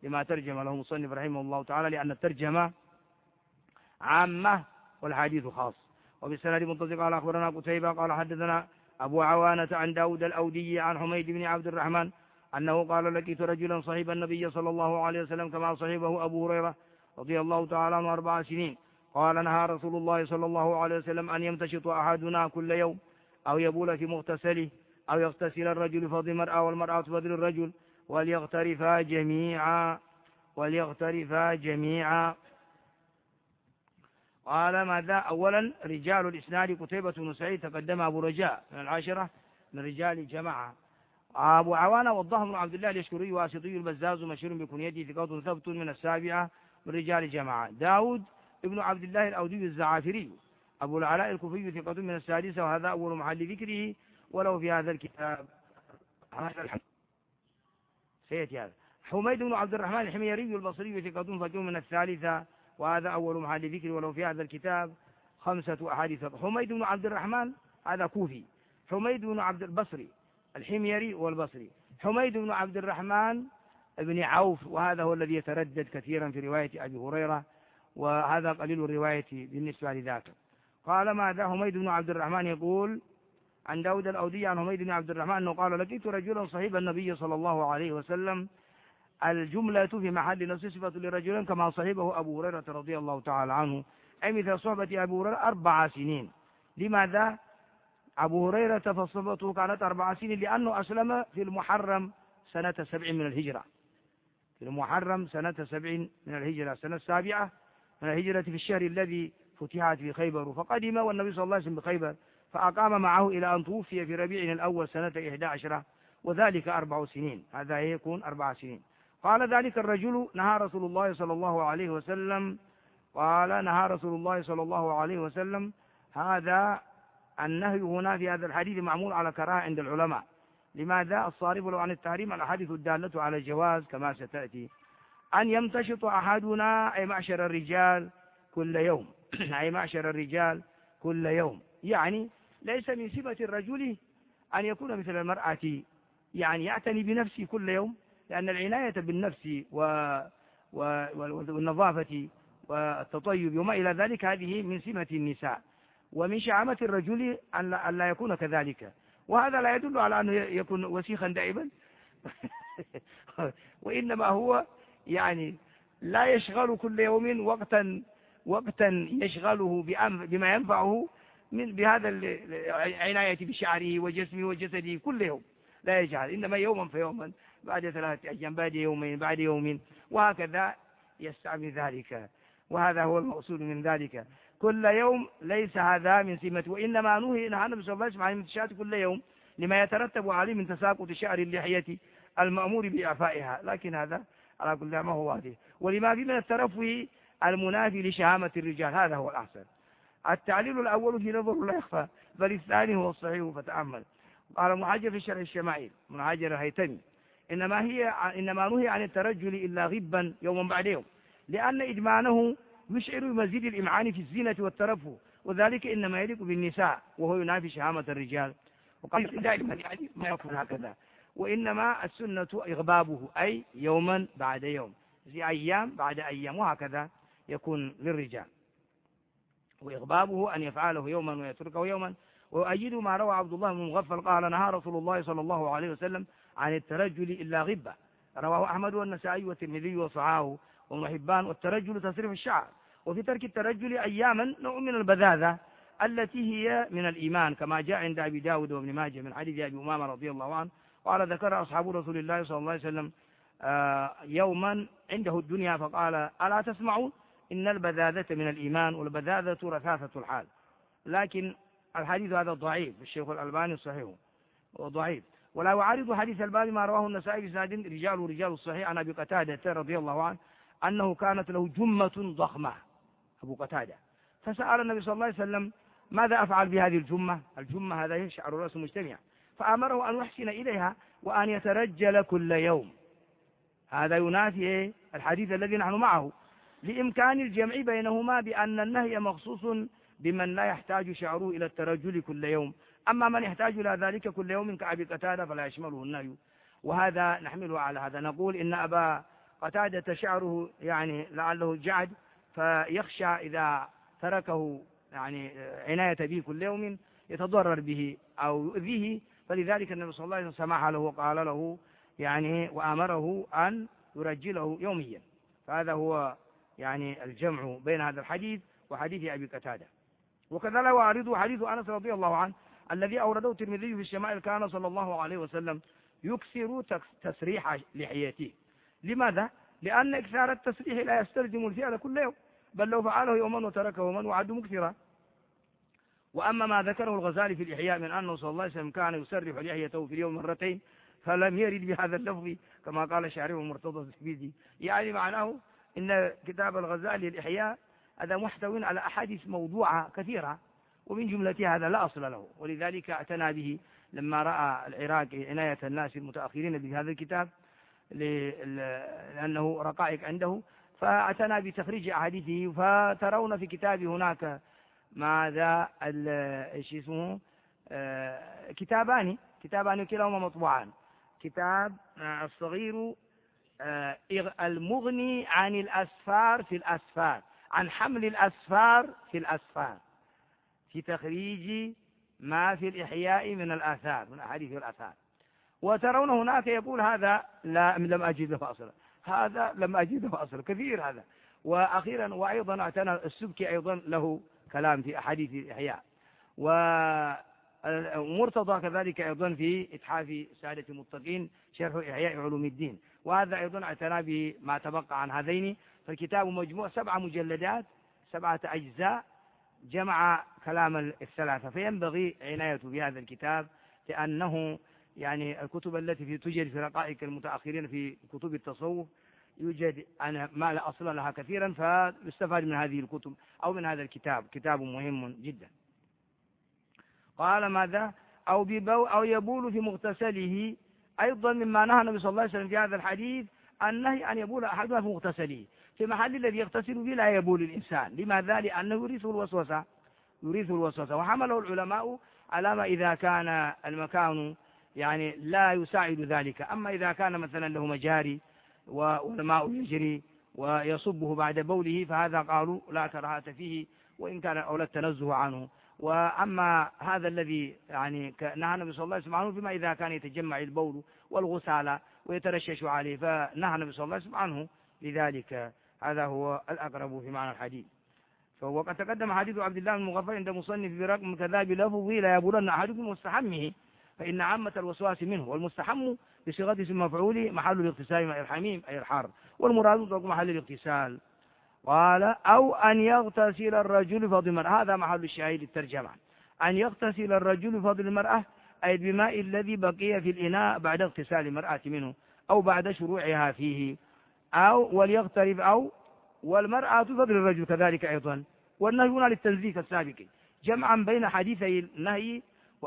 لما ترجم له مصنف رحمه الله تعالى، لأن الترجمة عامة والحديث خاص. وبالسند متصل قال أخبرنا قتيبة قال حدثنا أبو عوانة عن داود الأودي عن حميد بن عبد الرحمن أنه قال لقيت رجلا صحب النبي صلى الله عليه وسلم كما صحبه أبو هريرة رضي الله تعالى عنه 4 سنين. قال نهى رسول الله صلى الله عليه وسلم أن يمتشط أحدنا كل يوم أو يبول في مغتسله أو يغتسل الرجل فضل المرأة والمرأة فضل الرجل وليغترفا جميعا. قال ماذا؟ أولا رجال الإسناد قتيبة بن سعيد تقدم أبو رجاء من 10 من رجال جماعة. أبو عوانة والضهم بن عبد الله اليشكري واسطي البزاز مشهور بكنيته ثقة ثبت من 7 من رجال جماعة. داود ابن عبد الله الأودي الزعافري أبو العلاء الكوفي ثقة من 6، وهذا أول محل ذكره ولو في هذا الكتاب. سيأتي هذا. حميد بن عبد الرحمن الحميري البصري ثقة فقيه من 3، وهذا أول محل ذكره ولو في هذا الكتاب 5 أحاديث. حميد بن عبد الرحمن هذا كوفي. حميد بن عبد البصري الحميري والبصري. حميد بن عبد الرحمن بن عوف، وهذا هو الذي يتردد كثيرا في رواية أبي هريرة، وهذا قليل الرواية بالنسبة لذاك. قال ماذا؟ حميد بن عبد الرحمن يقول عن داود الأودي عن حميد بن عبد الرحمن أنه قال لقيت رجلا صحيب النبي صلى الله عليه وسلم. الجملة في محل نصب صفة لرجل كما صحبه أبو هريرة رضي الله تعالى عنه، أي مثل صحبة أبو هريرة 4 سنين. لماذا؟ أبو هريرة فصحبته كانت 4 سنين لأنه أسلم في المحرم سنة 7 من الهجرة، في المحرم سنة 7 من الهجرة، سنة 7 من الهجرة، في الشهر الذي فتحت في خيبر. فقدم والنبي صلى الله عليه وسلم بخيبر، فأقام معه إلى أن توفي في ربيع الأول سنة 11، وذلك 4 سنين. هذا يكون 4 سنين. قال ذلك الرجل نهى رسول الله صلى الله عليه وسلم، قال نهى رسول الله صلى الله عليه وسلم. هذا النهي هنا في هذا الحديث معمول على كراهة عند العلماء. لماذا؟ الصارف له عن التحريم الأحاديث الدالة على الجواز كما ستأتي. أن يمتشط أحدنا أي معشر الرجال كل يوم أي معشر الرجال كل يوم، يعني ليس من صفة الرجل أن يكون مثل المرأة، يعني يعتني بنفسه كل يوم، لأن العناية بالنفس والنظافة والتطيب وما إلى ذلك هذه من سمة النساء، ومن شعامة الرجل أن لا يكون كذلك. وهذا لا يدل على أنه يكون وسيخا دائما وإنما هو يعني لا يشغل كل يوم وقتا يشغله بما ينفعه بهذا العناية بشعره وجسمه وجسده كل يوم، لا يجعل، إنما يوما فيوما، بعد 3 أيام، بعد يومين، بعد يوم، وهكذا يستعمل ذلك. وهذا هو المقصود من ذلك كل يوم، ليس هذا من سمة، وإنما نهى النبي صلى الله عليه وسلم عن المتشات كل يوم لما يترتب عليه من تساقط شعر اللحية المأمور بإعفائها، لكن هذا على كل ما هو واضح. ولما في من الترفه المنافي لشهامة الرجال، هذا هو الأحسن. التعليل الأول في نظر لا يخفى، بل الثاني هو الصحيح، فتأمل. قال ابن حجر في شرح الشمائل، ابن حجر الهيثمي، إنما نهي عن الترجل إلا غبا يوما بعد يوم، لأن إدمانه يشعر بمزيد الإمعان في الزينة والترفه، وذلك إنما يليق بالنساء وهو ينافي شهامة الرجال. وقال دائما يعني ما يكون هكذا، وإنما السنة إغبابه، أي يوما بعد يوم، زي أيام بعد أيام، وهكذا يكون للرجال. وإغبابه أن يفعله يوما ويتركه يوما. ويؤيد ما روى عبد الله بن مغفل قال نهى رسول الله صلى الله عليه وسلم عن الترجل إلا غبة، رواه أحمد والنسائي والترمذي وصححه وابن حبان. والترجل تصريف الشعر، وفي ترك الترجل أياما نوع من البذاذة التي هي من الإيمان، كما جاء عند أبي داود وابن ماجه من حديث أبي أمامة رضي الله عنه قال ذكر أصحاب رسول الله صلى الله عليه وسلم يوما عنده الدنيا فقال ألا تسمعون إن البذاذة من الإيمان، والبذاذة رثاثة الحال. لكن الحديث هذا ضعيف، الشيخ الألباني صحيح وضعيف، ولا يعارض حديث الباني ما رواه النسائي بسند رجال الصحيح عن أبي قتادة رضي الله عنه أنه كانت له جمة ضخمة، أبو قتادة، فسأل النبي صلى الله عليه وسلم ماذا أفعل بهذه الجمة؟ الجمة هذا شعر رأس مجتمع، فأمره أن يحسن إليها وأن يترجل كل يوم. هذا ينافي الحديث الذي نحن معه، لإمكان الجمع بينهما بأن النهي مخصوص بمن لا يحتاج شعره إلى الترجل كل يوم، أما من يحتاج إلى ذلك كل يوم كأبي قتادة فلا يشمله النهي. وهذا نحمله على هذا، نقول إن أبا قتادة شعره يعني لعله جعد، فيخشى إذا تركه يعني عناية به كل يوم يتضرر به أو يؤذيه، فلذلك النبي صلى الله عليه وسلم سمح له وقال له يعني وأمره أن يرجله يوميا. فهذا هو يعني الجمع بين هذا الحديث وحديث أبي قتادة. وكذلك وأعرضه حديث أنس رضي الله عنه الذي أورده الترمذي في الشمائل، كان صلى الله عليه وسلم يكثر تسريح لحيته. لماذا؟ لأن إكثار التسريح لا يستلزم الفعل كل يوم، بل لو فعله يوما وتركه يوما وعد مكثرا. وأما ما ذكره الغزالي في الإحياء من أنه صلى الله عليه وسلم كان يسرح لحيته في اليوم مرتين، فلم يرد بهذا اللفظ كما قال الشاعر المرتضى الزبيدي. يعني معناه إن كتاب الغزالي الإحياء هذا محتوى على أحاديث موضوعة كثيرة، ومن جملتها هذا لا أصل له، ولذلك اعتنى به لما رأى العراقي عناية الناس المتأخرين بهذا الكتاب لأنه رقائق عنده، فاعتنى بتخريج أحاديثه. فترون في كتابه هناك ماذا ايش اسمه كتابان كلاهما مطبوعان. كتاب الصغير المغني عن الأسفار في الأسفار، عن حمل الأسفار في الأسفار، في تخريج ما في الإحياء من الآثار من أحاديث الآثار. وترون هناك يقول هذا لم أجد له أصلا، هذا لم أجد له أصلا، كثير هذا. وأخيرا وأيضا اعتنى السبكي أيضا له كلام في أحاديث الإحياء، ومرتضى كذلك أيضا في إتحاف سادة المتقين شرح إحياء علوم الدين، وهذا أيضا اعتنى بما تبقى عن هذين. فالكتاب مجموع 7 مجلدات 7 أجزاء، جمع كلام الثلاثة، فينبغي عناية بهذا الكتاب، لأنه يعني الكتب التي توجد في رقائق المتأخرين في كتب التصوف يوجد أنا ما لا أصل لها كثيرا، فيستفاد من هذه الكتب أو من هذا الكتاب، كتاب مهم جدا. قال ماذا؟ أو يبول في مغتسله، أيضا مما نهى النبي صلى الله عليه وسلم في هذا الحديث النهي أن يبول أحدنا في مغتسله، في محل الذي يغتسل به لا يبول الإنسان. لماذا؟ لأنه يورث الوسوسة، وحمله العلماء على ما إذا كان المكان يعني لا يساعد ذلك. أما إذا كان مثلا له مجاري والماء يجري ويصبه بعد بوله، فهذا قالوا لا كراهة فيه، وإن كان أولى التنزه عنه. وأما هذا الذي يعني نهى النبي صلى الله عليه وسلم عنه فيما إذا كان يتجمع البول والغسالة ويترشش عليه، فنهى النبي صلى الله عليه وسلم عنه. لذلك هذا هو الأقرب في معنى الحديث. وقد تقدم حديث عبد الله بن مغفل عند مصنف برقم كذا بلفظه لا يبولن أحدكم مستحمه، فإن عامة الوسواس منه، والمستحم بصيغة اسم مفعول محل الاغتسال من الحميم أي الحار، والمراد ترك محل الاغتسال. قال أو أن يغتسل الرجل فضل المرأة، هذا محل الشاهد الترجمة، أن يغتسل الرجل فضل المرأة أي بماء الذي بقي في الإناء بعد اغتسال المرأة منه أو بعد شروعها فيه، أو وليغترب أو والمرأة فضل الرجل كذلك أيضا. والنهي هنا للتنزيك السابق، جمعا بين حديثي النهي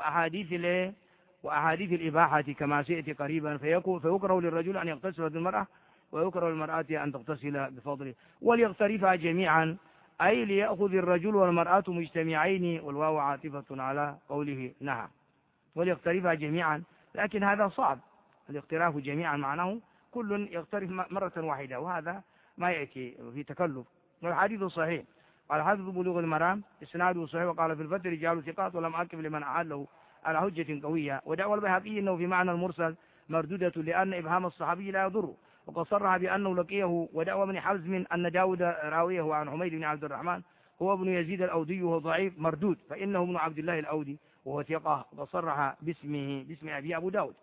وأحاديث الإباحة كما سيأتي قريبا. فيكره للرجل أن يغتسل بالمرأة، ويكره للمرأة أن تغتسل بفضله. وليغترفا جميعا أي ليأخذ الرجل والمرأة مجتمعين، والواو عاطفة على قوله نهى. وليغترفا جميعا، لكن هذا صعب، الاغتراف جميعا معناه كل يغترف مرة واحدة، وهذا ما يأتي في تكلف. والحديث صحيح. قال حافظ بلوغ المرام إسناده صحيح، وقال في الفتح رجال ثقات ولم أكف لمن أعله على حجة قوية. ودعوى البيهقي أنه في معنى المرسل مردودة لأن إبهام الصحابي لا يضر، وقد صرح بأنه لقيه. ودعوى ابن حزم أن داود راويه عن حميد بن عبد الرحمن هو ابن يزيد الأودي وهو ضعيف مردود، فإنه ابن عبد الله الأودي وهو ثقة، وصرح باسم أبي أبو داود.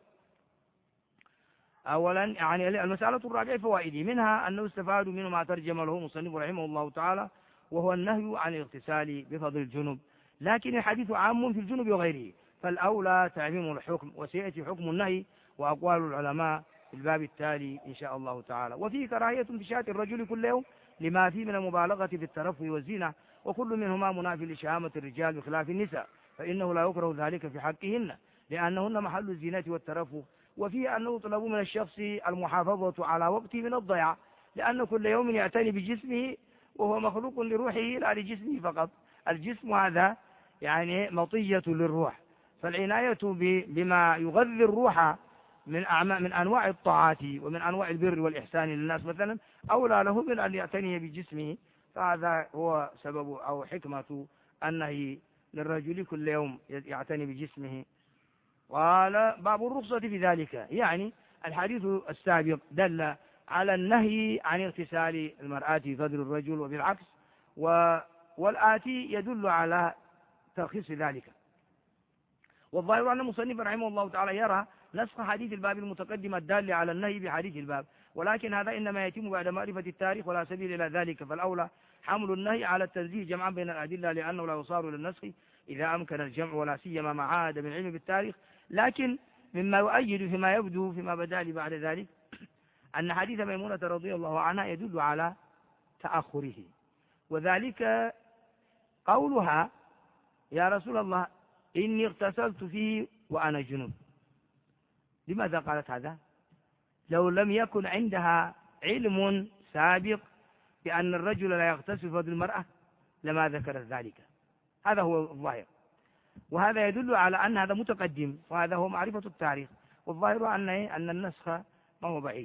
أولا يعني المسألة الرابعة فوائده، منها أنه استفاد منه ما ترجم له مصنف رحمه الله تعالى، وهو النهي عن الاغتسال بفضل الجنب، لكن الحديث عام في الجنب وغيره، فالأولى تعميم الحكم. وسيأتي حكم النهي وأقوال العلماء في الباب التالي إن شاء الله تعالى. وفيه كراهية انتشاط الرجل كل يوم لما فيه من المبالغة في الترفه والزينة، وكل منهما منافي لشهامة الرجال بخلاف النساء، فإنه لا يكره ذلك في حقهن لأنهن محل الزينة والترفه. وفيه أنه يطلب من الشخص المحافظة على وقته من الضياع، لأن كل يوم يعتني بجسمه وهو مخلوق لروحه لا لجسمه فقط. الجسم هذا يعني مطية للروح، فالعناية بما يغذي الروح من أنواع الطاعات ومن أنواع البر والإحسان للناس مثلا، أولى له من أن يعتني بجسمه. فهذا هو سبب أو حكمة النهي للرجل كل يوم يعتني بجسمه. قال باب الرخصة في ذلك، يعني الحديث السابق دل على النهي عن اغتسال المرأة في صدر الرجل وبالعكس، والآتي يدل على ترخيص ذلك. والظاهر أن المصنف رحمه الله تعالى يرى نسخ حديث الباب المتقدم الدال على النهي بحديث الباب، ولكن هذا إنما يتم بعد معرفة التاريخ ولا سبيل إلى ذلك، فالأولى حمل النهي على التنزيه جمعا بين الأدلة، لأنه لا يصار للنسخ إذا أمكن الجمع، ولا سيما مع عادة من علم بالتاريخ. لكن مما يؤيد فيما يبدو فيما بدا لي بعد ذلك أن حديث ميمونة رضي الله عنها يدل على تأخره، وذلك قولها يا رسول الله إني اغتسلت فيه وأنا جنوب. لماذا قالت هذا؟ لو لم يكن عندها علم سابق بأن الرجل لا يغتسل في فضل المرأة لما ذكرت ذلك. هذا هو الظاهر، وهذا يدل على أن هذا متقدم، وهذا هو معرفة التاريخ. والظاهر أن النسخ ما هو بعيد،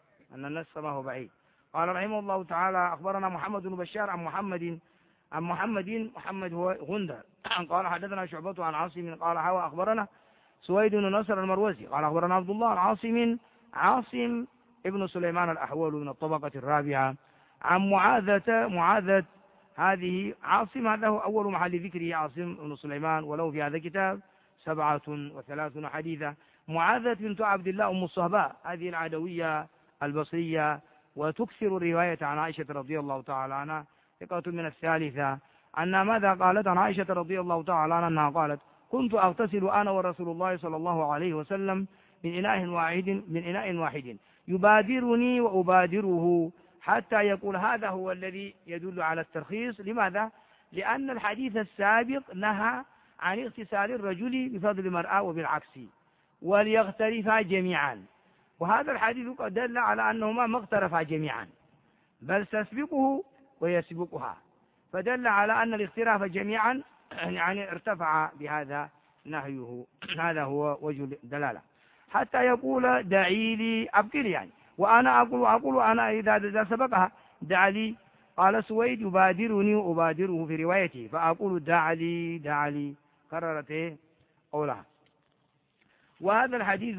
قال رحمه الله تعالى أخبرنا محمد بن بشار عن محمد هو غندر قال حدثنا شعبة عن عاصم قال حوى أخبرنا سويد بن نصر المروزي قال أخبرنا عبد الله عن عاصم ابن سليمان الأحول من الطبقة الرابعة عن معاذة هذه عاصم، هذا هو أول محل ذكره عاصم بن سليمان، وله في هذا الكتاب 37 حديثا. معاذة بنت عبد الله أم الصهباء هذه العدوية البصرية، وتكثر الرواية عن عائشة رضي الله تعالى عنها، ثقة من الثالثة. أنها ماذا قالت عن عائشة رضي الله تعالى عنها أنها قالت كنت أغتسل أنا ورسول الله صلى الله عليه وسلم من إناء واحد يبادرني وأبادره، حتى يقول هذا هو الذي يدل على الترخيص. لماذا؟ لأن الحديث السابق نهى عن اغتسال الرجل بفضل المرأة وبالعكس، وليغترفا جميعا، وهذا الحديث قد دل على أنهما ما اغترفا جميعا، بل تسبقه ويسبقها، فدل على أن الاغتراف جميعا يعني ارتفع بهذا نهيه. هذا هو وجه الدلالة. حتى يقول دعي لي أبكي يعني، وأنا أقول أنا إذا سبقها دع لي. قال سويد يبادرني وأبادره في روايته، فأقول دع لي كررت قولها. وهذا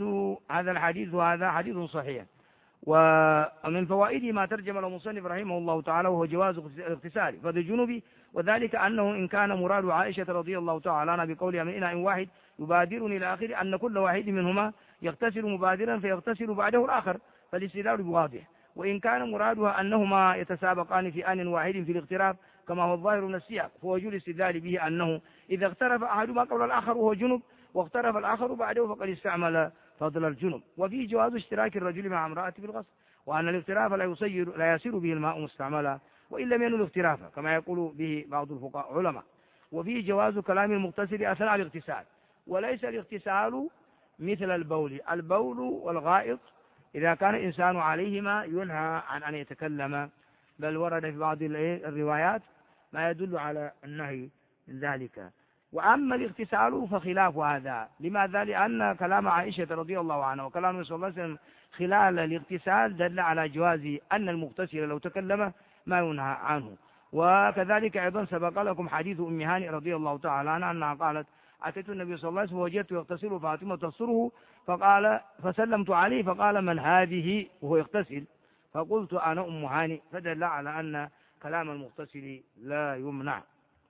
حديث صحيح. ومن فوائده ما ترجم له المصنف رحمه الله تعالى، وهو جواز الاغتسال فضل الجنوب، وذلك أنه إن كان مراد عائشة رضي الله تعالى عنها بقولها من إناء واحد يبادرني إلى آخره أن كل واحد منهما يغتسل مبادرا فيغتسل بعده الآخر، فالاستدلال بواضح. وإن كان مرادها أنهما يتسابقان في آن واحد في الاغتراف كما هو الظاهر من السياق، فوجه الاستدلال به أنه إذا اغترف أحدهما قبل الآخر وهو جنب واغترف الآخر بعده فقد استعمل فضل الجنب. وفيه جواز اشتراك الرجل مع امرأته بالغسل، وأن الاغتراف لا يسير به الماء مستعملا وإن لم ينل اغترافا كما يقول به بعض الفقهاء علماء. وفيه جواز كلام المغتسل أثناء الاغتسال، وليس الاغتسال مثل البول والغائط إذا كان الإنسان عليهما ينهى عن أن يتكلم، بل ورد في بعض الروايات ما يدل على النهي من ذلك. وأما الاغتسال فخلاف هذا. لماذا؟ لأن كلام عائشة رضي الله عنها وكلام النبي صلى الله عليه وسلم خلال الاغتسال دل على جواز أن المغتسل لو تكلم ما ينهى عنه. وكذلك أيضا سبق لكم حديث أم هانئ رضي الله تعالى عنها أنها قالت أتيت النبي صلى الله عليه وسلم ووجدت يغتسل فاطمة تصره فسلمت عليه فقال من هذه وهو يغتسل، فقلت أنا أم هانئ، فدل على أن كلام المغتسل لا يمنع.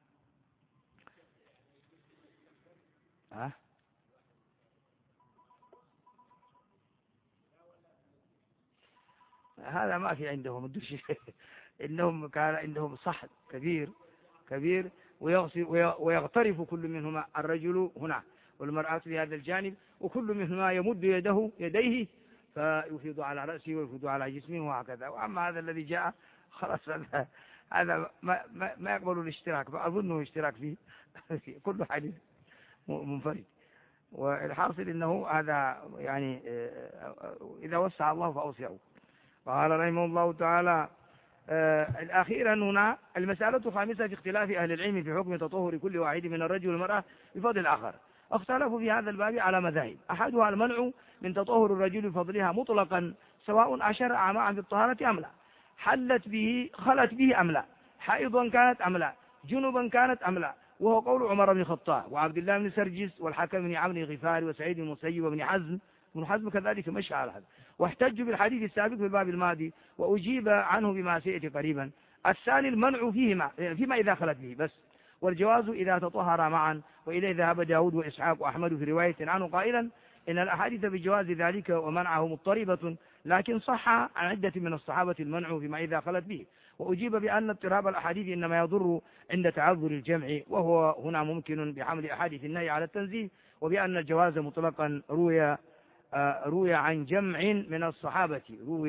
هذا ما في عندهم الدش إنهم كان عندهم صحن كبير ويغترف كل منهما، الرجل هنا والمرأة في هذا الجانب، وكل منهما يمد يديه فيفيض على رأسه ويفيض على جسمه وهكذا. وأما هذا الذي جاء خلاص هذا ما يقبل الاشتراك، فأظنه اشتراك فيه كل حديث منفرد. والحاصل أنه هذا يعني إذا وسع الله فأوسعه. قال رحمه الله تعالى الأخيرا هنا المسألة الخامسة في اختلاف أهل العلم في حكم تطهر كل واحد من الرجل والمرأة بفضل الآخر. اختلفوا في هذا الباب على مذاهب، أحدها المنع من تطهر الرجل بفضلها مطلقا سواء أشرع معا بالطهارة أم لا، خلت به أم لا، حائضا كانت أم لا، جنبا كانت أم لا، وهو قول عمر بن الخطاب وعبد الله بن سرجس والحكم بن عمرو الغفاري وسعيد بن المسيب وابن حزم، ابن حزم كذلك مشى على هذا، واحتجوا بالحديث السابق في الباب الماضي وأجيب عنه بما سيأتي قريبا. الثاني المنع فيما إذا خلت به بس، والجواز إذا تطهر معا، وإليه ذهب داود وإسحاق وأحمد في رواية عنه قائلا إن الأحاديث بجواز ذلك ومنعه مضطربة، لكن صح عن عدة من الصحابة المنع فيما إذا خلت به، وأجيب بأن اضطراب الأحاديث إنما يضر عند تعذر الجمع، وهو هنا ممكن بحمل أحاديث النهي على التنزيه، وبأن الجواز مطلقا روي عن جمع من الصحابة،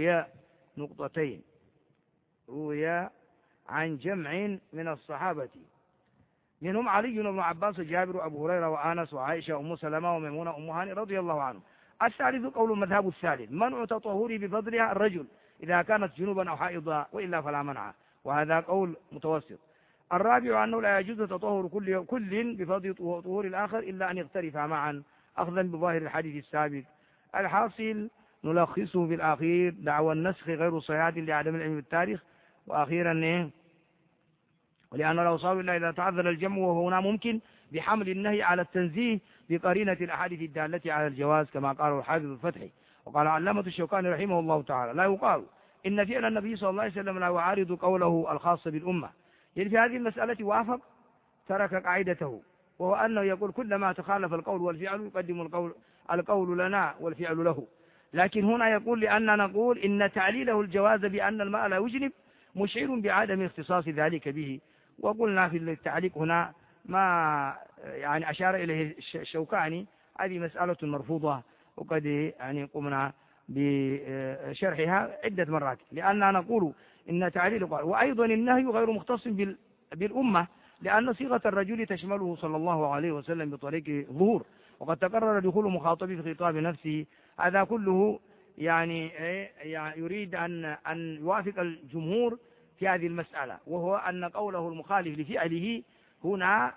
روي عن جمع من الصحابة منهم علي بن عباس وجابر وأبو هريرة وآنس وعائشة وأم سلمة وميمونة أم هاني رضي الله عنهم. الثالث قول المذهب الثالث منع تطهره بفضلها الرجل إذا كانت جنوبا أو حائضا، وإلا فلا منع، وهذا قول متوسط. الرابع أنه لا يجوز تطهر كل بفضل طهور الآخر إلا أن يختلفا معا أخذا بظاهر الحديث السابق. الحاصل نلخصه في الأخير دعوى النسخ غير صحيحة لعدم العلم بالتاريخ، وأخيرا ولأن الأوصاف إلا إذا تعذر الجمع، وهو هنا ممكن بحمل النهي على التنزيه بقرينة الأحاديث الدالة على الجواز كما قال الحافظ الفتحي. وقال علامة الشوكاني رحمه الله تعالى لا يقال إن فعل النبي صلى الله عليه وسلم لا يعارض قوله الخاص بالأمة، يعني في هذه المسألة وافق ترك قاعدته، وهو أنه يقول كلما تخالف القول والفعل يقدم القول لنا والفعل له. لكن هنا يقول لأننا نقول إن تعليله الجواز بأن الماء لا يجنب مشعر بعدم اختصاص ذلك به، وقلنا في التعليق هنا ما يعني أشار إليه الشوكاني هذه مسألة مرفوضة، وقد يعني قمنا بشرحها عدة مرات، لأننا نقول إن تعليل وأيضا النهي غير مختص بالأمة، لأن صيغة الرجل تشمله صلى الله عليه وسلم بطريق ظهور، وقد تقرر دخول مخاطبه في خطاب نفسه. هذا كله يعني يريد أن يوافق الجمهور في هذه المسألة، وهو أن قوله المخالف لفعله هنا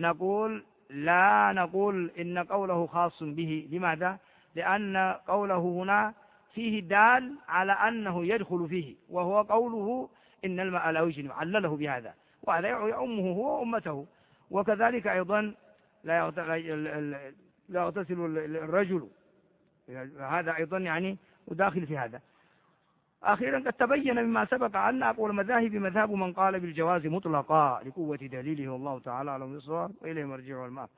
لا نقول إن قوله خاص به. لماذا؟ لأن قوله هنا فيه دال على أنه يدخل فيه، وهو قوله إن الماء لا يجنب، علله بهذا، وهذا يعمه هو وأمته. وكذلك أيضا لا يغتسل الرجل، هذا أيضا يعني وداخل في هذا. أخيرا قد تبين مما سبق أن أقوى المذاهب مذهب من قال بالجواز مطلقا لقوة دليله والله تعالى أعلم بالصواب وإليه مرجع الماء.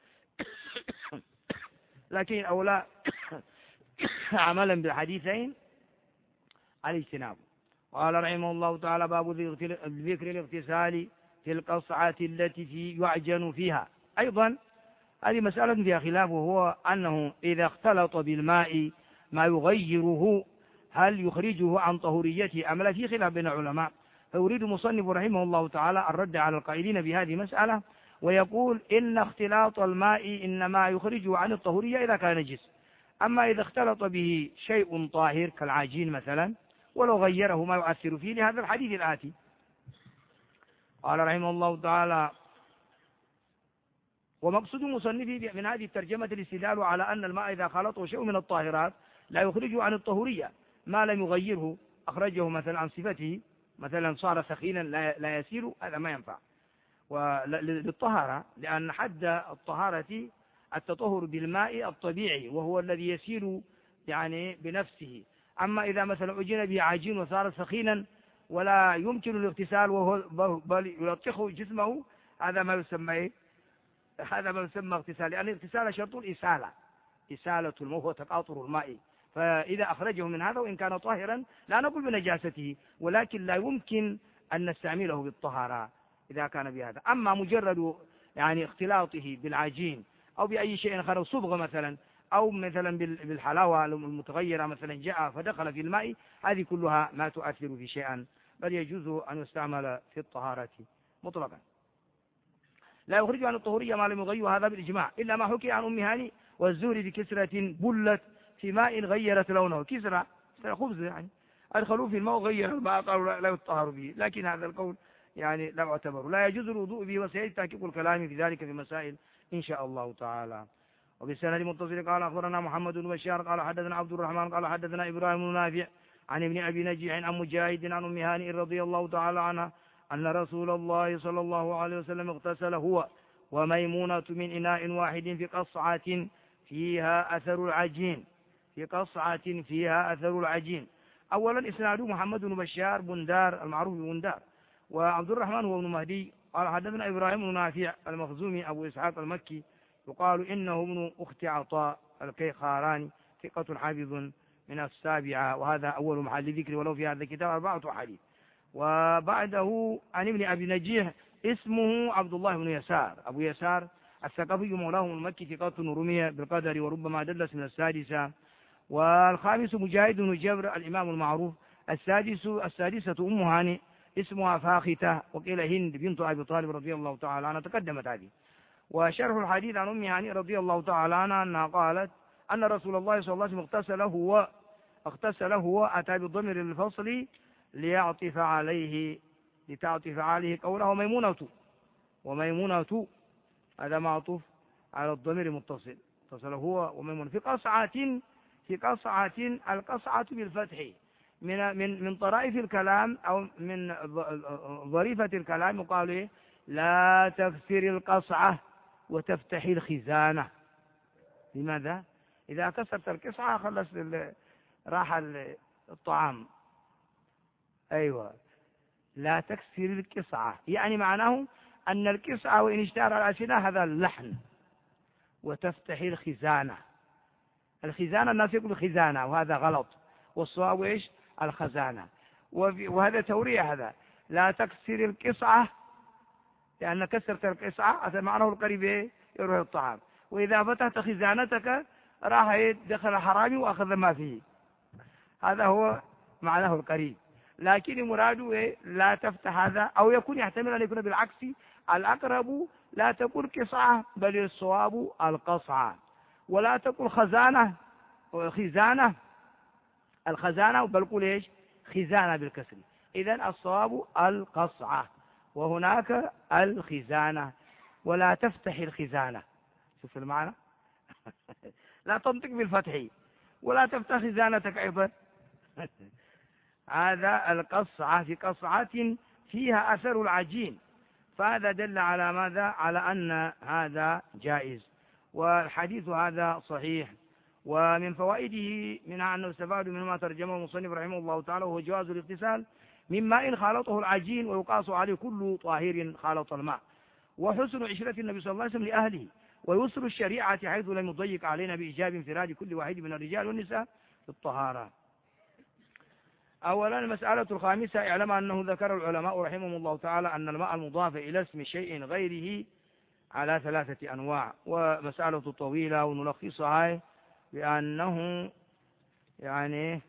لكن أولى عملا بالحديثين الاجتناب. قال رحمه الله تعالى باب ذكر الاغتسال في القصعة التي يعجن فيها. أيضا هذه مسألة فيها خلاف، وهو أنه إذا اختلط بالماء ما يغيره هل يخرجه عن طهوريته أم لا، في خلاف بين العلماء. فيريد مصنف رحمه الله تعالى الرد على القائلين بهذه المسألة، ويقول إن اختلاط الماء إنما يخرجه عن الطهورية إذا كان نجس، أما إذا اختلط به شيء طاهر كالعجين مثلا ولو غيره ما يؤثر فيه، لهذا الحديث الآتي. قال رحمه الله تعالى ومقصود مصنفه من هذه الترجمة الاستدلال على أن الماء إذا خلطه شيء من الطاهرات لا يخرجه عن الطهورية ما لم يغيره، أخرجه مثلا عن صفته، مثلا صار سخينا لا يسير، هذا ما ينفع للطهارة، لأن حد الطهارة التطهر بالماء الطبيعي وهو الذي يسير يعني بنفسه. أما إذا مثلا أجن به عجين وصار سخينا ولا يمكن الاغتسال وهو بل يلطخه جسمه، هذا ما يسمى اغتسال، لأن الاغتسال شرط الإسالة، إسالة الماء هو تقاطر الماء، فإذا أخرجه من هذا وإن كان طاهرا لا نقول بنجاسته، ولكن لا يمكن أن نستعمله بالطهارة إذا كان بهذا. أما مجرد يعني اختلاطه بالعجين أو بأي شيء آخر، صبغ مثلا أو مثلا بالحلاوة المتغيرة مثلا جاء فدخل في الماء، هذه كلها ما تؤثر في شيئا، بل يجوز أن يستعمل في الطهارة مطلقا. لا يخرج عن الطهورية ما لم يغير، هذا بالإجماع، إلا ما حكي عن أم هاني والزهري بكسرة بلت في ماء غيرت لونه، كسرة خبز يعني أدخلوا في الماء غير الماء قالوا لا يطهر به، لكن هذا القول يعني لا يعتبر. لا يجوز الوضوء به، وسيأتي تحقيق الكلام في ذلك في مسائل إن شاء الله تعالى. وبالسند متصل قال أخبرنا محمد بن بشار قال حدثنا عبد الرحمن قال حدثنا إبراهيم بن نافع عن ابن أبي نجيح عن مجاهد عن أم هانئ رضي الله تعالى عنها أن رسول الله صلى الله عليه وسلم اغتسل هو وميمونة من إناء واحد في قصعة فيها أثر العجين، في قصعة فيها أثر العجين. أولا إسناده محمد بن بشار بندار المعروف بندار، وعبد الرحمن هو ابن مهدي قال حدثنا إبراهيم بن نافع المخزومي أبو إسحاق المكي يقال إنه ابن أخت عطاء الكيخاراني ثقة حافظ من السابعة، وهذا أول محل ذكر، ولو في هذا الكتاب 4 أحاديث. وبعده عن ابن أبي نجيح اسمه عبد الله بن يسار أبو يسار الثقفي مولاهم المكي ثقة رمي بالقدر وربما دلس من السادسة. والخامس مجاهد بن جبر الإمام المعروف. السادسة أم هانئ اسمها فاختة، وقيل هند بنت أبي طالب رضي الله تعالى عنها، تقدمت هذه. وشرح الحديث عن أم هانئ رضي الله تعالى عنها أنها قالت أن رسول الله صلى الله عليه وسلم اغتسل هو أتى بالضمير للفصل لتعطف عليه قوله وميمونة هذا معطوف على الضمير المتصل، اتصل هو وميمونة في قصعة القصعة بالفتح من طرائف الكلام أو من ظريفة الكلام، يقال لا تكسر القصعة وتفتحي الخزانة. لماذا؟ إذا كسرت القصعة خلص راح الطعام. أيوة، لا تكسر القصعة يعني معناه أن القصعة وإن اشتهر الألسنة هذا اللحن. وتفتحي الخزانة الناس يقول خزانة وهذا غلط، والصواب إيش؟ الخزانة. وهذا تورية، هذا لا تكسر القصعة لأن كسرت القصعة هذا معناه القريب يروح الطعام، وإذا فتحت خزانتك راح دخل حرامي وأخذ ما فيه، هذا هو معناه القريب. لكن مراده لا تفتح هذا، أو يكون يحتمل أن يكون بالعكس، الأقرب لا تقول قصعة بل الصواب القصعة، ولا تقول خزانة الخزانة بل قول إيش؟ خزانة بالكسر. إذن الصواب القصعة وهناك الخزانة، ولا تفتح الخزانة. شوف المعنى لا تنطق بالفتح ولا تفتح خزانتك أيضا هذا القصعة في قصعة فيها أثر العجين، فهذا دل على ماذا؟ على أن هذا جائز، والحديث هذا صحيح. ومن فوائده منها أنه استفاد مما ترجمه المصنف رحمه الله تعالى، وهو جواز الاغتسال مما إن خالطه العجين، ويقاس عليه كل طاهر خالط الماء، وحسن عشرة النبي صلى الله عليه وسلم لأهله، ويسر الشريعة حيث لم يضيق علينا بإيجاب انفراد كل واحد من الرجال والنساء في الطهارة. أولا المسألة الخامسة، اعلم أنه ذكر العلماء رحمهم الله تعالى أن الماء المضاف إلى اسم شيء غيره على 3 أنواع، ومسألة طويلة ونلخصها بأنه يعني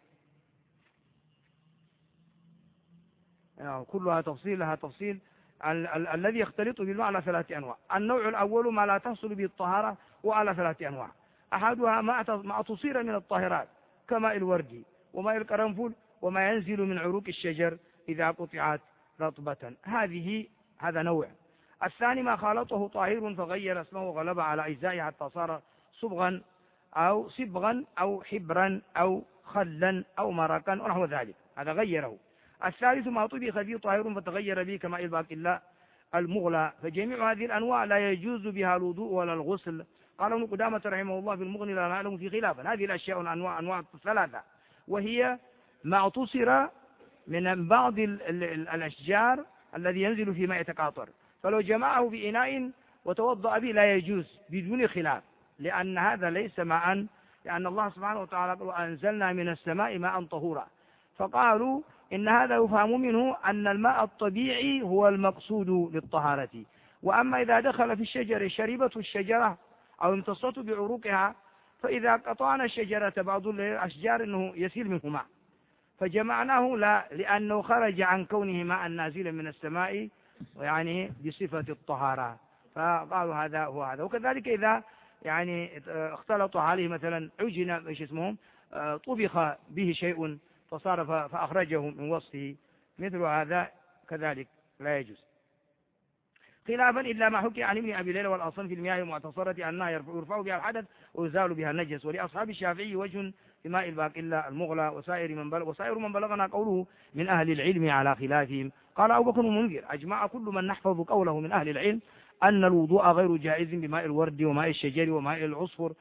كلها تفصيل لها تفصيل. الذي يختلط بالماء على 3 أنواع. النوع الأول ما لا تحصل به الطهارة، وعلى 3 أنواع. أحدها ما تصير من الطاهرات كماء الورد وماء القرنفل وما ينزل من عروق الشجر إذا قطعت رطبة، هذا نوع. الثاني ما خالطه طاهر فغير اسمه وغلب على أجزائه حتى صار صبغا أو حبرا أو خلا أو مرقا ونحو ذلك، هذا غيره. الثالث ما طبخ فيه طاهر فتغير به كماء الباقلاء المغلى، فجميع هذه الأنواع لا يجوز بها الوضوء ولا الغسل. قال ابن قدامة رحمه الله في المغني لا نعلم في خلافا. هذه الأشياء أنواع 3، وهي ما اعتصر من بعض الأشجار الذي ينزل في ماء يتقاطر، فلو جمعه في إناء وتوضأ به لا يجوز بدون خلاف، لأن هذا ليس ماء، لأن الله سبحانه وتعالى قال وأنزلنا من السماء ماء طهورا، فقالوا إن هذا يفهم منه أن الماء الطبيعي هو المقصود للطهارة. وأما إذا دخل في الشجر شربته الشجرة أو امتصته بعروقها، فإذا قطعنا الشجرة بعض الأشجار أنه يسيل منه ماء، فجمعناه لا، لأنه خرج عن كونه ماء نازلا من السماء يعني بصفة الطهارة، فقالوا هذا هو هذا. وكذلك إذا يعني اختلط عليه مثلا عجن طبخ به شيء فصار فأخرجه من وصفه، مثل هذا كذلك لا يجوز. خلافا إلا ما حكي عن ابن أبي ليلى والأصم في المياه المعتصرة أنها يرفع بها الحدث ويزال بها النجس. ولأصحاب الشافعي وجه في ماء الباقلة المغلى وسائر من بلغنا قوله من أهل العلم على خلافهم. قال أبو بكر المنذر أجمع كل من نحفظ قوله من أهل العلم أن الوضوء غير جائز بماء الورد وماء الشجر وماء العصفر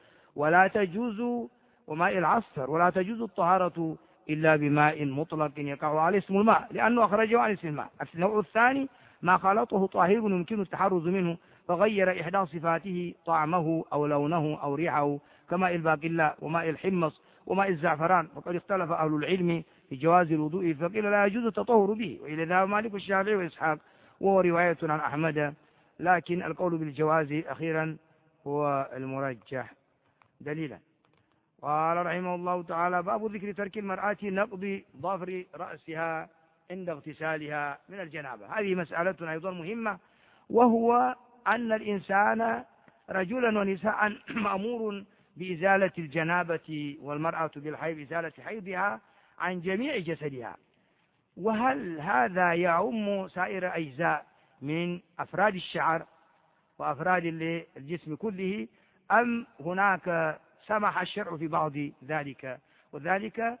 وماء العصفر، ولا تجوز الطهارة إلا بماء مطلق يقع عليه اسم الماء لأنه أخرجه عن اسم الماء. النوع الثاني ما خلطه طاهر يمكن التحرز منه فغير إحدى صفاته طعمه أو لونه أو ريحه كماء الباقلة وماء الحمص وماء الزعفران. وقد اختلف أهل العلم في جواز الوضوء فقيل لا يجوز التطهر به، وإلى ذهب مالك والشافعي وإسحاق وهو رواية عن أحمد، لكن القول بالجواز أخيرا هو المرجح دليلا. قال رحمه الله تعالى باب ذكر ترك المرأة نقض ظفر رأسها عند اغتسالها من الجنابة. هذه مسألة أيضا مهمة، وهو أن الإنسان رجلا ونساء مأمور بإزالة الجنابة، والمرأة بالحيض إزالة حيضها عن جميع جسدها. وهل هذا يعم سائر أجزاء من أفراد الشعر وأفراد الجسم كله، أم هناك سمح الشرع في بعض ذلك؟ وذلك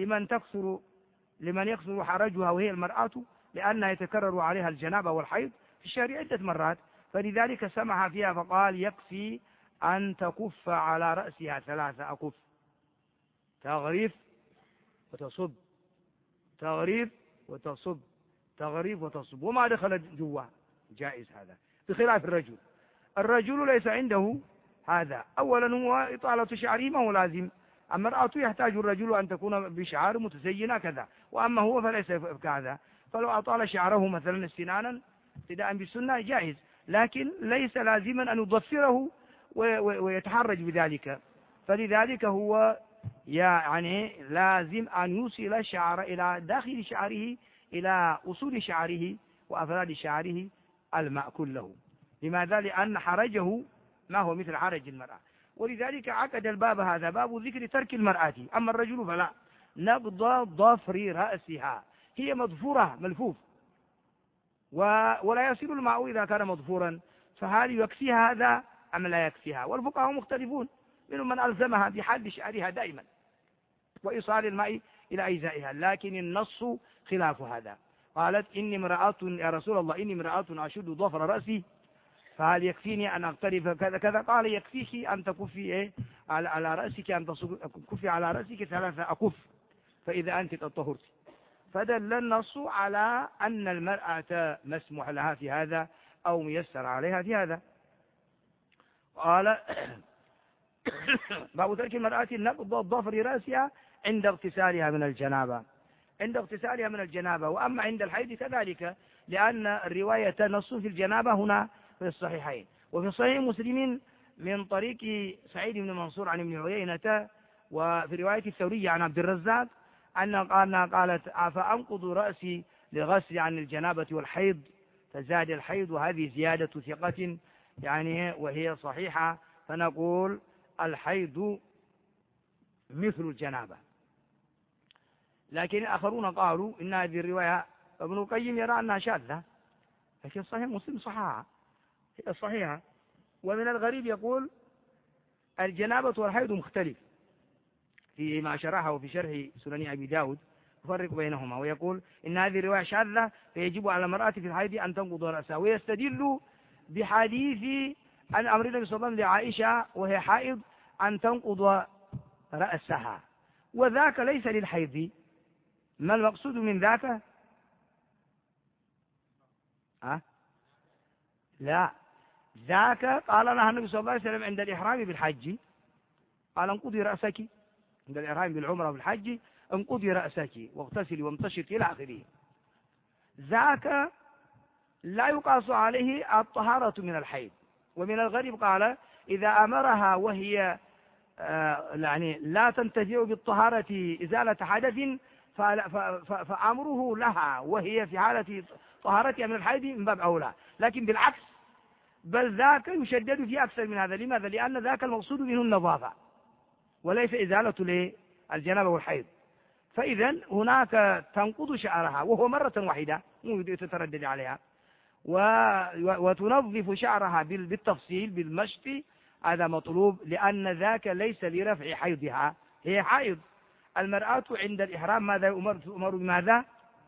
لمن يكثر حرجها وهي المرأة، لأنها يتكرر عليها الجنابة والحيض في الشهر عدة مرات، فلذلك سمح فيها فقال يكفي أن تكف على رأسها 3 أكف، تغريف وتصب، تغريف وتصب، تغريف وتصب، وما دخلت جوا جائز هذا، بخلاف الرجل ليس عنده هذا. أولا هو إطالة شعره ما هو لازم، المرأة يحتاج الرجل أن تكون بشعار متزينة كذا، وأما هو فليس كذا، فلو أطال شعره مثلا استنانا ابتداء بالسنة جائز، لكن ليس لازما أن يضفره ويتحرج بذلك. فلذلك هو يعني لازم أن يوصل الشعر إلى داخل شعره، إلى أصول شعره وأفراد شعره الماء كله. لماذا؟ لأن حرجه ما هو مثل حرج المرأة، ولذلك عقد الباب هذا باب ذكر ترك المرأة. أما الرجل فلا، نبض ضفر رأسها، هي مضفورة ملفوف ولا يصل الماء إذا كان مضفورا، فهل يكفيها هذا أم لا يكفيها؟ والفقهاء مختلفون، منهم من ألزمها بحد شعرها دائما وإيصال الماء إلى أجزائها، لكن النص خلاف هذا. قالت إني امرأة يا رسول الله، إني امرأة أشد ضفر رأسي، فهل يكفيني أن أقترف كذا كذا؟ قال يكفيك أن تكفي على رأسك، أن تكفي على رأسك 3 أكف، فإذا أنت قد طهرت. فدل النص على أن المرأة مسموح لها في هذا أو ميسر عليها في هذا. قال باب ترك المرأة نقض ضفر رأسها عند اغتسالها من الجنابة، عند اغتسالها من الجنابة. وأما عند الحيض كذلك، لأن الرواية نص في الجنابة هنا في الصحيحين. وفي صحيح مسلم من طريق سعيد بن منصور عن ابن عيينة، وفي رواية الثورية عن عبد الرزاق أنها قالت فأنقض رأسي لغسل عن الجنابة والحيض، فزاد الحيض، وهذه زيادة ثقة يعني وهي صحيحة، فنقول الحيض مثل الجنابة. لكن آخرون قالوا إن هذه الرواية ابن القيم يرى أنها شاذة، لكن صحيح مسلم صحيحة، هي صحيحة. ومن الغريب يقول الجنابة والحيض مختلف، فيما شرحه في شرح سنن أبي داود يفرق بينهما، ويقول إن هذه الرواية شاذة فيجب على المرأة في الحيض أن تنقض رأسها، ويستدل بحديث عن أمر النبي صلى الله عليه وسلم لعائشة وهي حائض أن تنقض رأسها، وذاك ليس للحيض. ما المقصود من ذاك؟ لا، ذاك قال لها النبي صلى الله عليه وسلم عند الإحرام بالحج، قال انقضي رأسك، عند الإحرام بالعمرة بالحج انقضي رأسك واغتسلي وامتشطي إلى آخره. ذاك لا يقاس عليه الطهارة من الحيض. ومن الغريب قال إذا أمرها وهي يعني لا تنتفع بالطهارة إزالة حدث فأمره لها وهي في حالة طهارتها من الحيض من باب أولى، لكن بالعكس، بل ذاك يشدد فيه أكثر من هذا. لماذا؟ لأن ذاك المقصود منه النظافة وليس إزالة الجنابة والحيض. فإذا هناك تنقض شعرها وهو مرة واحدة مو تتردد عليها، وتنظف شعرها بالتفصيل بالمشط، هذا مطلوب، لأن ذاك ليس لرفع حيضها، هي حائض. المرأة عند الإحرام ماذا تؤمر بماذا؟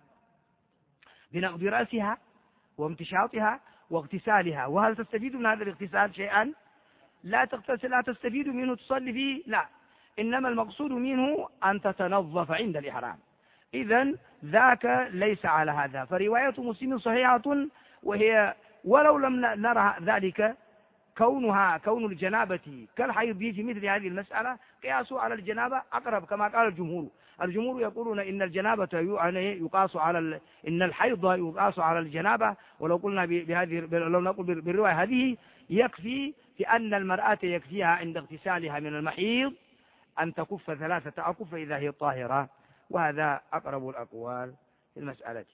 بنقض رأسها وامتشاطها واغتسالها. وهل تستفيد من هذا الاغتسال شيئا؟ لا تغتسل، لا تستفيد منه تصلي فيه، لا، إنما المقصود منه أن تتنظف عند الإحرام. إذن ذاك ليس على هذا. فرواية مسلم صحيحة، وهي ولو لم نرى ذلك كون الجنابة كالحيض في مثل هذه المسألة قياس على الجنابة أقرب كما قال الجمهور. الجمهور يقولون إن الجنابة يقاس على إن الحيض يقاس على الجنابة. ولو قلنا بهذه، لو نقول بالرواية هذه يكفي في أن المرأة يكفيها عند اغتسالها من المحيض أن تكف 3 أكف إذا هي طاهرة، وهذا أقرب الأقوال في المسألة.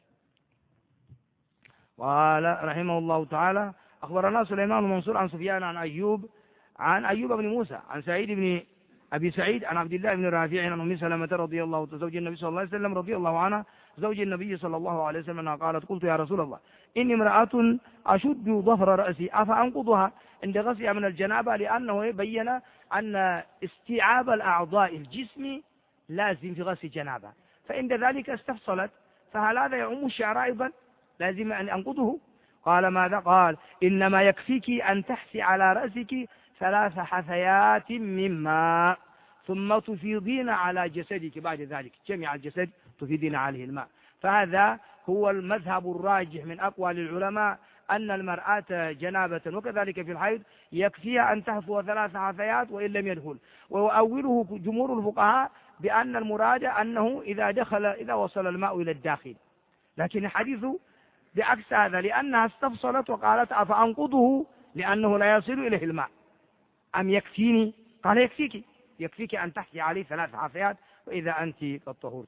قال رحمه الله تعالى: أخبرنا سليمان بن منصور عن سفيان عن أيوب بن موسى عن سعيد بن أبي سعيد عن عبد الله بن رافع عن أم سلمة رضي الله زوج النبي صلى الله عليه وسلم رضي الله عنها زوج النبي صلى الله عليه وسلم أنها قالت: قلت يا رسول الله إني امرأة أشد ظفر رأسي أفأنقضها عند غسلها من الجنابة، لأنه بين أن استيعاب الأعضاء الجسم لازم في غسل الجنابة، فعند ذلك استفصلت: فهل هذا يعم الشعر أيضا لازم أن أنقضه؟ قال: ماذا؟ قال: إنما يكفيك أن تحسي على رأسك 3 حثيات من ماء ثم تفيضين على جسدك، بعد ذلك جميع الجسد تفيضين عليه الماء. فهذا هو المذهب الراجح من أقوال العلماء، أن المرأة جنابة وكذلك في الحيض يكفيها أن تحثو 3 حثيات وإن لم يدخل. وأوله جمهور الفقهاء بأن المراد أنه إذا وصل الماء إلى الداخل، لكن الحديث بعكس هذا، لأنها استفصلت وقالت: أفأنقضه لأنه لا يصل إليه الماء أم يكفيني؟ قال: يكفيك أن تحثي عليه 3 حثيات وإذا أنت قد طهرت.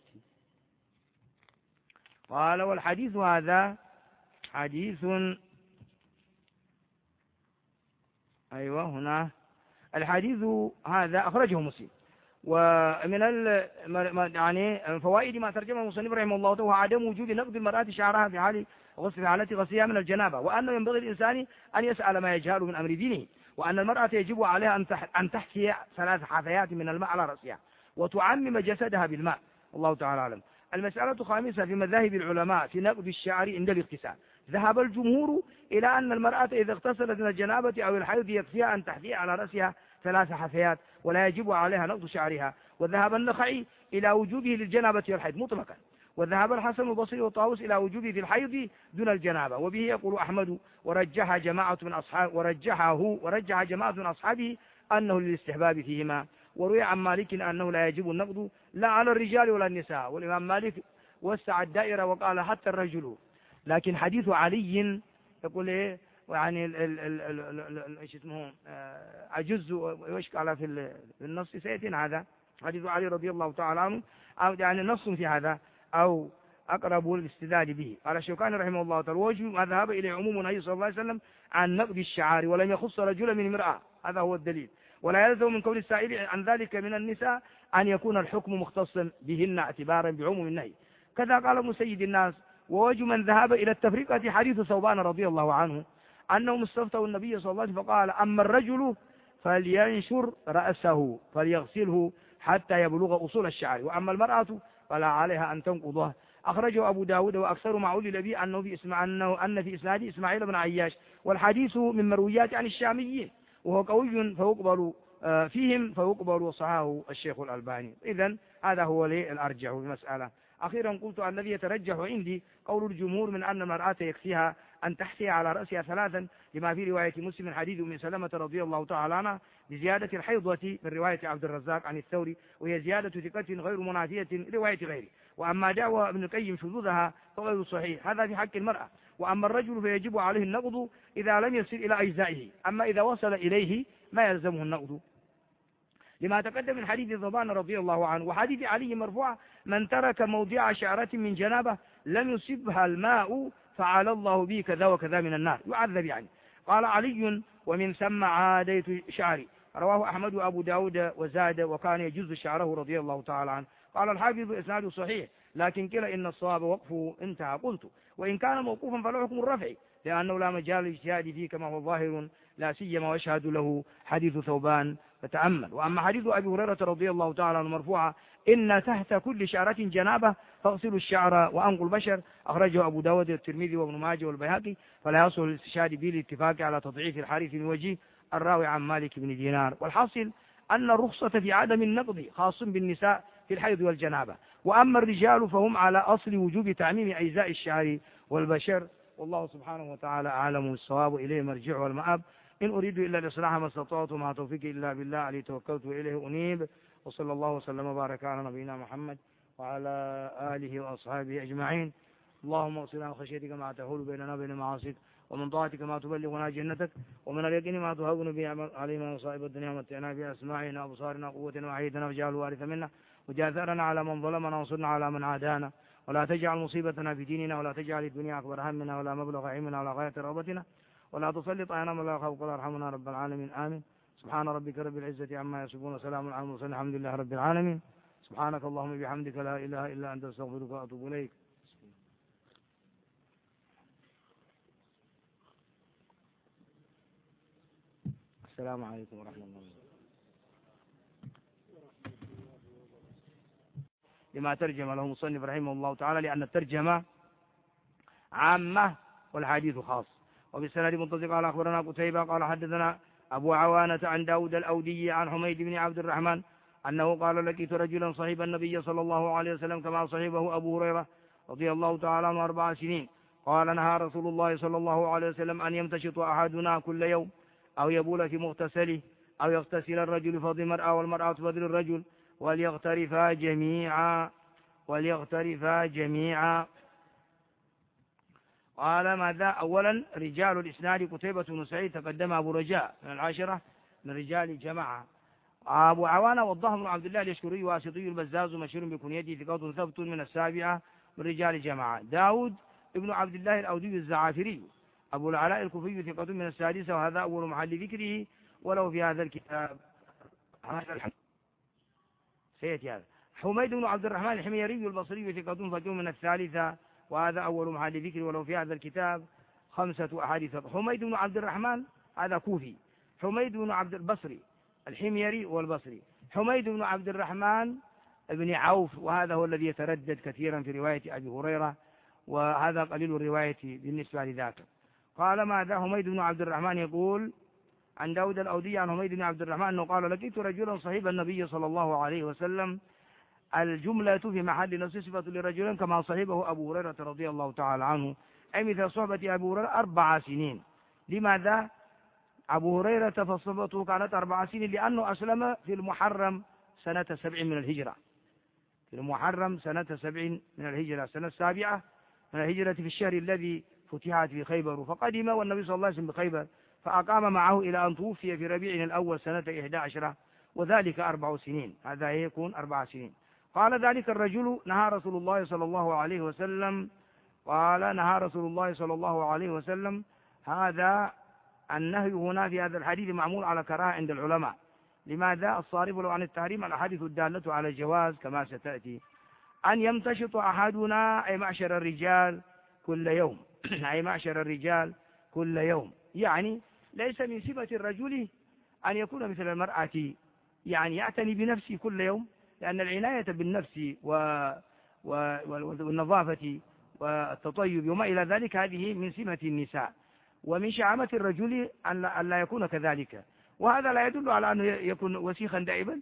قال: والحديث هذا حديث، أيوة هنا الحديث هذا أخرجه مسلم. ومن يعني فوائد ما ترجمه المصنف رحمه الله تعالى عدم وجوب نقض المرأة شعرها في حالة غسلها من الجنابة، وأنه ينبغي الإنسان أن يسأل ما يجهل من أمر دينه، وأن المرأة يجب عليها أن تحثي 3 حثيات من الماء على رأسها وتعمم جسدها بالماء. الله تعالى أعلم. المسألة الخامسة في مذاهب العلماء في نقض الشعر عند الاغتسال. ذهب الجمهور إلى أن المرأة إذا اغتسلت من الجنابة أو الحيض يكفيها أن تحثي على رأسها 3 حثيات ولا يجب عليها نقض شعرها. وذهب النخعي إلى وجوبه للجنابة والحيض مطلقا. وذهب الحسن البصري والطاووس إلى وجوبه في الحيض دون الجنابة، وبه يقول أحمد ورجح جماعة من أصحابه أنه للاستحباب فيهما. وروي عن مالك أنه لا يجب النقض لا على الرجال ولا النساء، والإمام مالك وسع الدائرة وقال حتى الرجل. لكن حديث علي يقول إيه يعني ايش اسمه أجز ويشك على في النص سيأتينا هذا حديث علي رضي الله تعالى عنه، أو يعني نص في هذا أو أقرب الاستدلال به. قال الشوكاني رحمه الله تعالى: وجه ما ذهب إلى عموم النبي صلى الله عليه وسلم عن نقض الشعار ولم يخص رجلا من امرأة، هذا هو الدليل. ولا يلزم من قول السائل عن ذلك من النساء أن يكون الحكم مختصا بهن اعتبارا بعموم النهي. كذا قال ابن سيد الناس. ووجه من ذهب إلى التفرقة حديث ثوبان رضي الله عنه أنهم استفتوا النبي صلى الله عليه وسلم فقال: أما الرجل فلينشر رأسه فليغسله حتى يبلغ أصول الشعر، وأما المرأة فلا عليها أن تنقضه. أخرجه أبو داود وأكثر ما علل به أن في إسناده إسماعيل بن عياش، والحديث من مرويات عن الشاميين وهو قوي فيقبل فيهم وصححه الشيخ الألباني. إذن هذا هو الأرجح في المسألة. أخيرا قلت الذي يترجح عندي قول الجمهور من أن المرأة يكفيها أن تحثي على رأسها 3 لما في رواية مسلم من حديث أم سلمة رضي الله تعالى عنها بزيادة الحيضة من رواية عبد الرزاق عن الثوري، وهي زيادة ثقة غير منافية لرواية غيره. وأما دعوى ابن القيم شذوذها فغير صحيح، هذا في حق المرأة. وأما الرجل فيجب عليه النقض إذا لم يصل إلى أجزائه، أما إذا وصل إليه ما يلزمه النقض، لما تقدم من حديث ثوبان رضي الله عنه وحديث علي مرفوع: من ترك موضع شعرة من جنابه لم يصبها الماء فعلى الله به كذا وكذا من النار، يعذب يعني. قال علي: ومن ثم عاديت شعري. رواه أحمد وأبو داود وزاد: وكان يجز شعره رضي الله تعالى عنه. قال الحافظ: إسناده صحيح، لكن قيل إن الصواب وقفه. انتهى. قلت: وإن كان موقوفا فله حكم الرفع، لأنه لا مجال للاجتهاد فيه كما هو ظاهر، لا سيما ويشهد له حديث ثوبان فتأمل. وأما حديث أبي هريرة رضي الله تعالى عنه مرفوعا: إن تحت كل شعرة جنابة فاغسلوا الشعر وأنقوا البشر، أخرجه أبو داود والترمذي وابن ماجه والبيهقي، فلا يصل الاستشهاد به الاتفاق على تضعيف الحارث من وجه الراوي عن مالك بن دينار. والحاصل أن الرخصة في عدم النقض خاص بالنساء في الحيض والجنابة، وأما الرجال فهم على أصل وجوب تعميم أجزاء الشعر والبشر. والله سبحانه وتعالى أعلم بالصواب، وإليه مرجع والمآب. إن أريد إلا الإصلاح ما استطعت، وما توفيقي إلا بالله، عليه توكلت وإليه أنيب. وصلى الله وسلم وبارك على نبينا محمد وعلى آله وأصحابه أجمعين. اللهم اغفر عن خشيتك ما تحول بيننا وبين معاصيك، ومن طاعتك ما تبلغنا جنتك، ومن اليقين ما تهون به علينا مصائب الدنيا، ومتعنا بأسماعنا وأبصارنا وقوتنا وعيدنا، واجعل الوارث منا، واجعل ثأرنا على من ظلمنا، وانصرنا على من عادانا، ولا تجعل مصيبتنا في ديننا، ولا تجعل الدنيا أكبر همنا، ولا مبلغ علمنا، ولا غاية رغبتنا، ولا تسلط علينا من لا يخافك ولا يرحمنا رب العالمين. آمين. سبحان ربك رب العزة عما يصفون، وسلام على المرسلين، الحمد لله رب العالمين. سبحانك اللهم بحمدك، لا إله إلا أنت، أستغفرك وأتوب إليك. السلام عليكم ورحمة الله وبركاته. لما ترجم له مصنف رحمه الله تعالى، لأن الترجمة عامة والحديث خاص. وبالسند منطلق قال أخبرنا قتيبة قال حدثنا أبو عوانة عن داود الأودي عن حميد بن عبد الرحمن أنه قال: لقيت رجلا صحب النبي صلى الله عليه وسلم كما صحبه أبو هريرة رضي الله تعالى عنه 4 سنين. قال: نهى رسول الله صلى الله عليه وسلم أن يمتشط أحدنا كل يوم، أو يبول في مغتسله، أو يغتسل الرجل فضل المرأة والمرأة فضل الرجل، وليغترفا جميعا. قال: ماذا؟ أولا، رجال الإسناد قتيبة بن سعيد تقدم أبو رجاء من 10 من رجال جماعة. أبو عوانة والضهم بن عبد الله اليشكري واسطي البزاز مشهور بكنيته ثقة ثبت من 7 من رجال جماعة. داود ابن عبد الله الأودي الزعافري أبو العلاء الكوفي ثقة من 6، وهذا أول محل ذكره، ولو في هذا الكتاب سيأتي هذا. حميد بن عبد الرحمن الحميري البصري ثقة فقيه من 3، وهذا أول محل ذكره، ولو في هذا الكتاب 5 أحاديث. حميد بن عبد الرحمن هذا كوفي، حميد بن عبد البصري الحميري والبصري، حميد بن عبد الرحمن بن عوف، وهذا هو الذي يتردد كثيرا في رواية أبي هريرة، وهذا قليل الرواية بالنسبة لذاك. قال: ماذا؟ حميد بن عبد الرحمن يقول عن داود الأودي عن حميد بن عبد الرحمن أنه قال: لقيت رجلا صحيب النبي صلى الله عليه وسلم. الجملة في محل نصب صفة لرجل كما صحبه أبو هريرة رضي الله تعالى عنه، أي مثل صحبة أبو هريرة 4 سنين. لماذا؟ أبو هريرة فصحبته كانت 4 سنين لأنه أسلم في المحرم سنة 7 من الهجرة، في المحرم سنة 7 من الهجرة، سنة 7 من الهجرة، في الشهر الذي فتحت في خيبر. فقدم والنبي صلى الله عليه وسلم بخيبر، فأقام معه إلى أن توفي في ربيع الأول سنة 11، وذلك 4 سنين. هذا يكون 4 سنين. قال: ذلك الرجل نهى رسول الله صلى الله عليه وسلم، قال: نهى رسول الله صلى الله عليه وسلم. هذا النهي هنا في هذا الحديث معمول على كراهة عند العلماء. لماذا؟ الصارف له عن التحريم الأحاديث الدالة على الجواز كما ستأتي. أن يمتشط أحدنا، أي معشر الرجال، كل يوم أي معشر الرجال كل يوم، يعني ليس من صفة الرجل أن يكون مثل المرأة، يعني يعتني بنفسه كل يوم، لأن العناية بالنفس والنظافة والتطيب وما إلى ذلك هذه من سمة النساء، ومن شعامة الرجل أن لا يكون كذلك. وهذا لا يدل على أنه يكون وسيخا دائما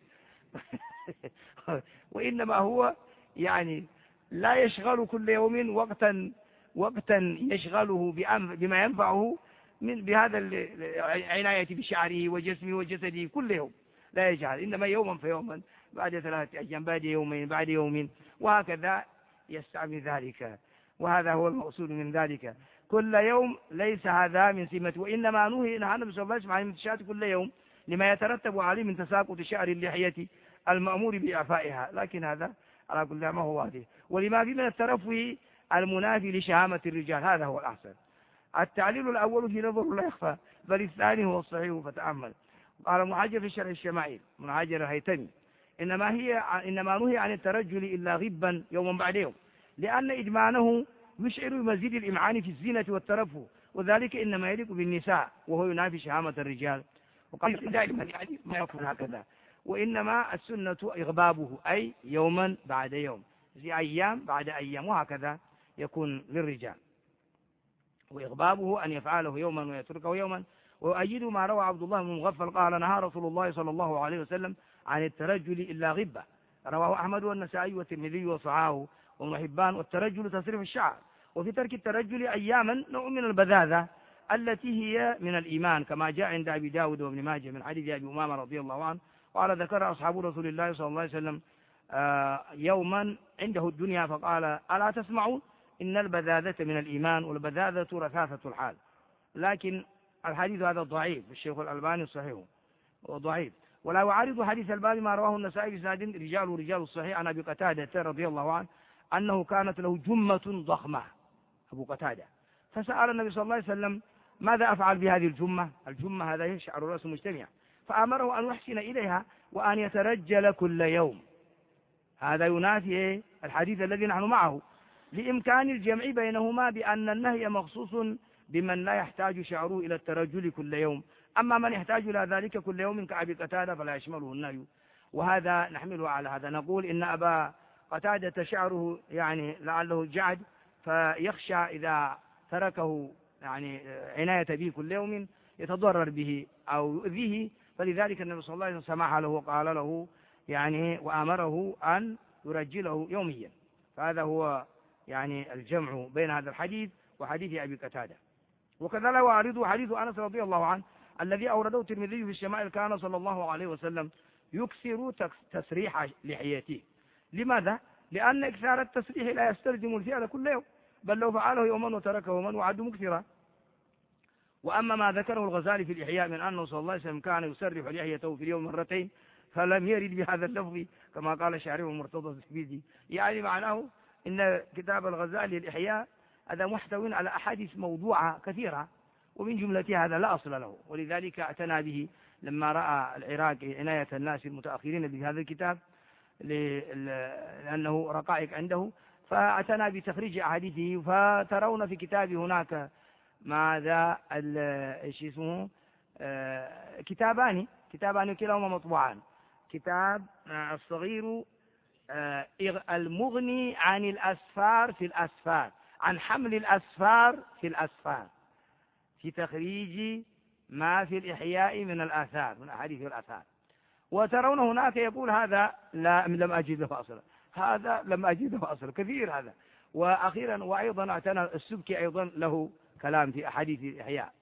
وإنما هو يعني لا يشغل كل يوم وقتا يشغله بما ينفعه بهذا العناية بشعره وجسمه وجسده كل يوم، لا يجعل، إنما يوما فيوما، بعد 3 أيام، بعد يومين، بعد يوم، وهكذا يستعمل ذلك. وهذا هو المقصود من ذلك، كل يوم ليس هذا من سمته، وإنما نهى النبي صلى الله عليه وسلم عن المتشات كل يوم لما يترتب عليه من تساقط شعر اللحية المأمور بإعفائها، لكن هذا على كل ما هو واضح. ولما في من الترفه المنافي لشهامة الرجال، هذا هو الأحسن. التعليل الأول في نظر لا يخفى، بل الثاني هو الصحيح، فتأمل. قال ابن حجر في شرح الشمائل، ابن حجر الهيثمي: إنما نهي عن الترجل إلا غبا يوما بعد يوم، لأن إدمانه يشعر بمزيد الإمعان في الزينة والترفه، وذلك إنما يليق بالنساء وهو ينافي شهامة الرجال. وقال دائما يعني ما يكون هكذا، وإنما السنة إغبابه، أي يوما بعد يوم، زي أيام بعد أيام، وهكذا يكون للرجال. وإغبابه أن يفعله يوما ويتركه يوما. ويؤيد ما روى عبد الله بن مغفل قال نهى رسول الله صلى الله عليه وسلم عن الترجل إلا غبة، رواه أحمد والنسائي والترمذي وصححه وابن حبان. والترجل تسريح الشعر، وفي ترك الترجل أياما نوع من البذاذة التي هي من الإيمان، كما جاء عند أبي داود وابن ماجه من حديث أبي أمامة رضي الله عنه قال ذكر أصحاب رسول الله صلى الله عليه وسلم يوما عنده الدنيا فقال ألا تسمعون إن البذاذة من الإيمان، والبذاذة رثاثة الحال. لكن الحديث هذا ضعيف، الشيخ الألباني صحيح وضعيف، ولا يعارض حديث الباب ما رواه النسائي بسند رجال الصحيح عن أبي قتادة رضي الله عنه أنه كانت له جمة ضخمة، أبو قتادة، فسأل النبي صلى الله عليه وسلم ماذا أفعل بهذه الجمة؟ الجمة هذا يشعر رأسه مجتمع، فأمره أن يحسن إليها وأن يترجل كل يوم. هذا ينافي الحديث الذي نحن معه، لإمكان الجمع بينهما بأن النهي مخصوص بمن لا يحتاج شعره إلى الترجل كل يوم، أما من يحتاج إلى ذلك كل يوم كأبي قتادة فلا يشمله النهي. وهذا نحمله على هذا، نقول إن أبا قتادة شعره يعني لعله جعد، فيخشى إذا تركه يعني عناية به كل يوم يتضرر به أو يؤذيه، فلذلك النبي صلى الله عليه وسلم سمح له وقال له يعني وأمره أن يرجله يوميا. فهذا هو يعني الجمع بين هذا الحديث وحديث أبي قتادة. وكذا لا يعارض حديث أنس رضي الله عنه الذي أورده الترمذي في الشمائل كان صلى الله عليه وسلم يكثر تسريح لحيته. لماذا؟ لأن إكثار التسريح لا يستلزم الفعل كل يوم، بل لو فعله يوما وتركه يوما وعد مكثرا. وأما ما ذكره الغزالي في الإحياء من أنه صلى الله عليه وسلم كان يسرح لحيته في اليوم مرتين، فلم يرد بهذا اللفظ كما قال الشاعر المرتضى الزبيدي، يعني معناه إن كتاب الغزالي الإحياء هذا محتوى على أحاديث موضوعة كثيرة، ومن جملتها هذا لا أصل له، ولذلك اعتنى به لما رأى العراق عناية الناس المتأخرين بهذا الكتاب لأنه رقائق عنده، فاعتنى بتخريج أحاديثه. فترون في كتابه هناك ماذا ايش اسمه كتابان كلاهما مطبوعان. كتاب الصغير المغني عن الأسفار في الأسفار، عن حمل الأسفار في الأسفار، في تخريج ما في الإحياء من الآثار من أحاديث الآثار. وترون هناك يقول هذا لم أجد له أصلا، هذا لم أجد له أصلا، كثير هذا. وأخيرا وأيضا اعتنى السبكي أيضا له كلام في أحاديث الإحياء،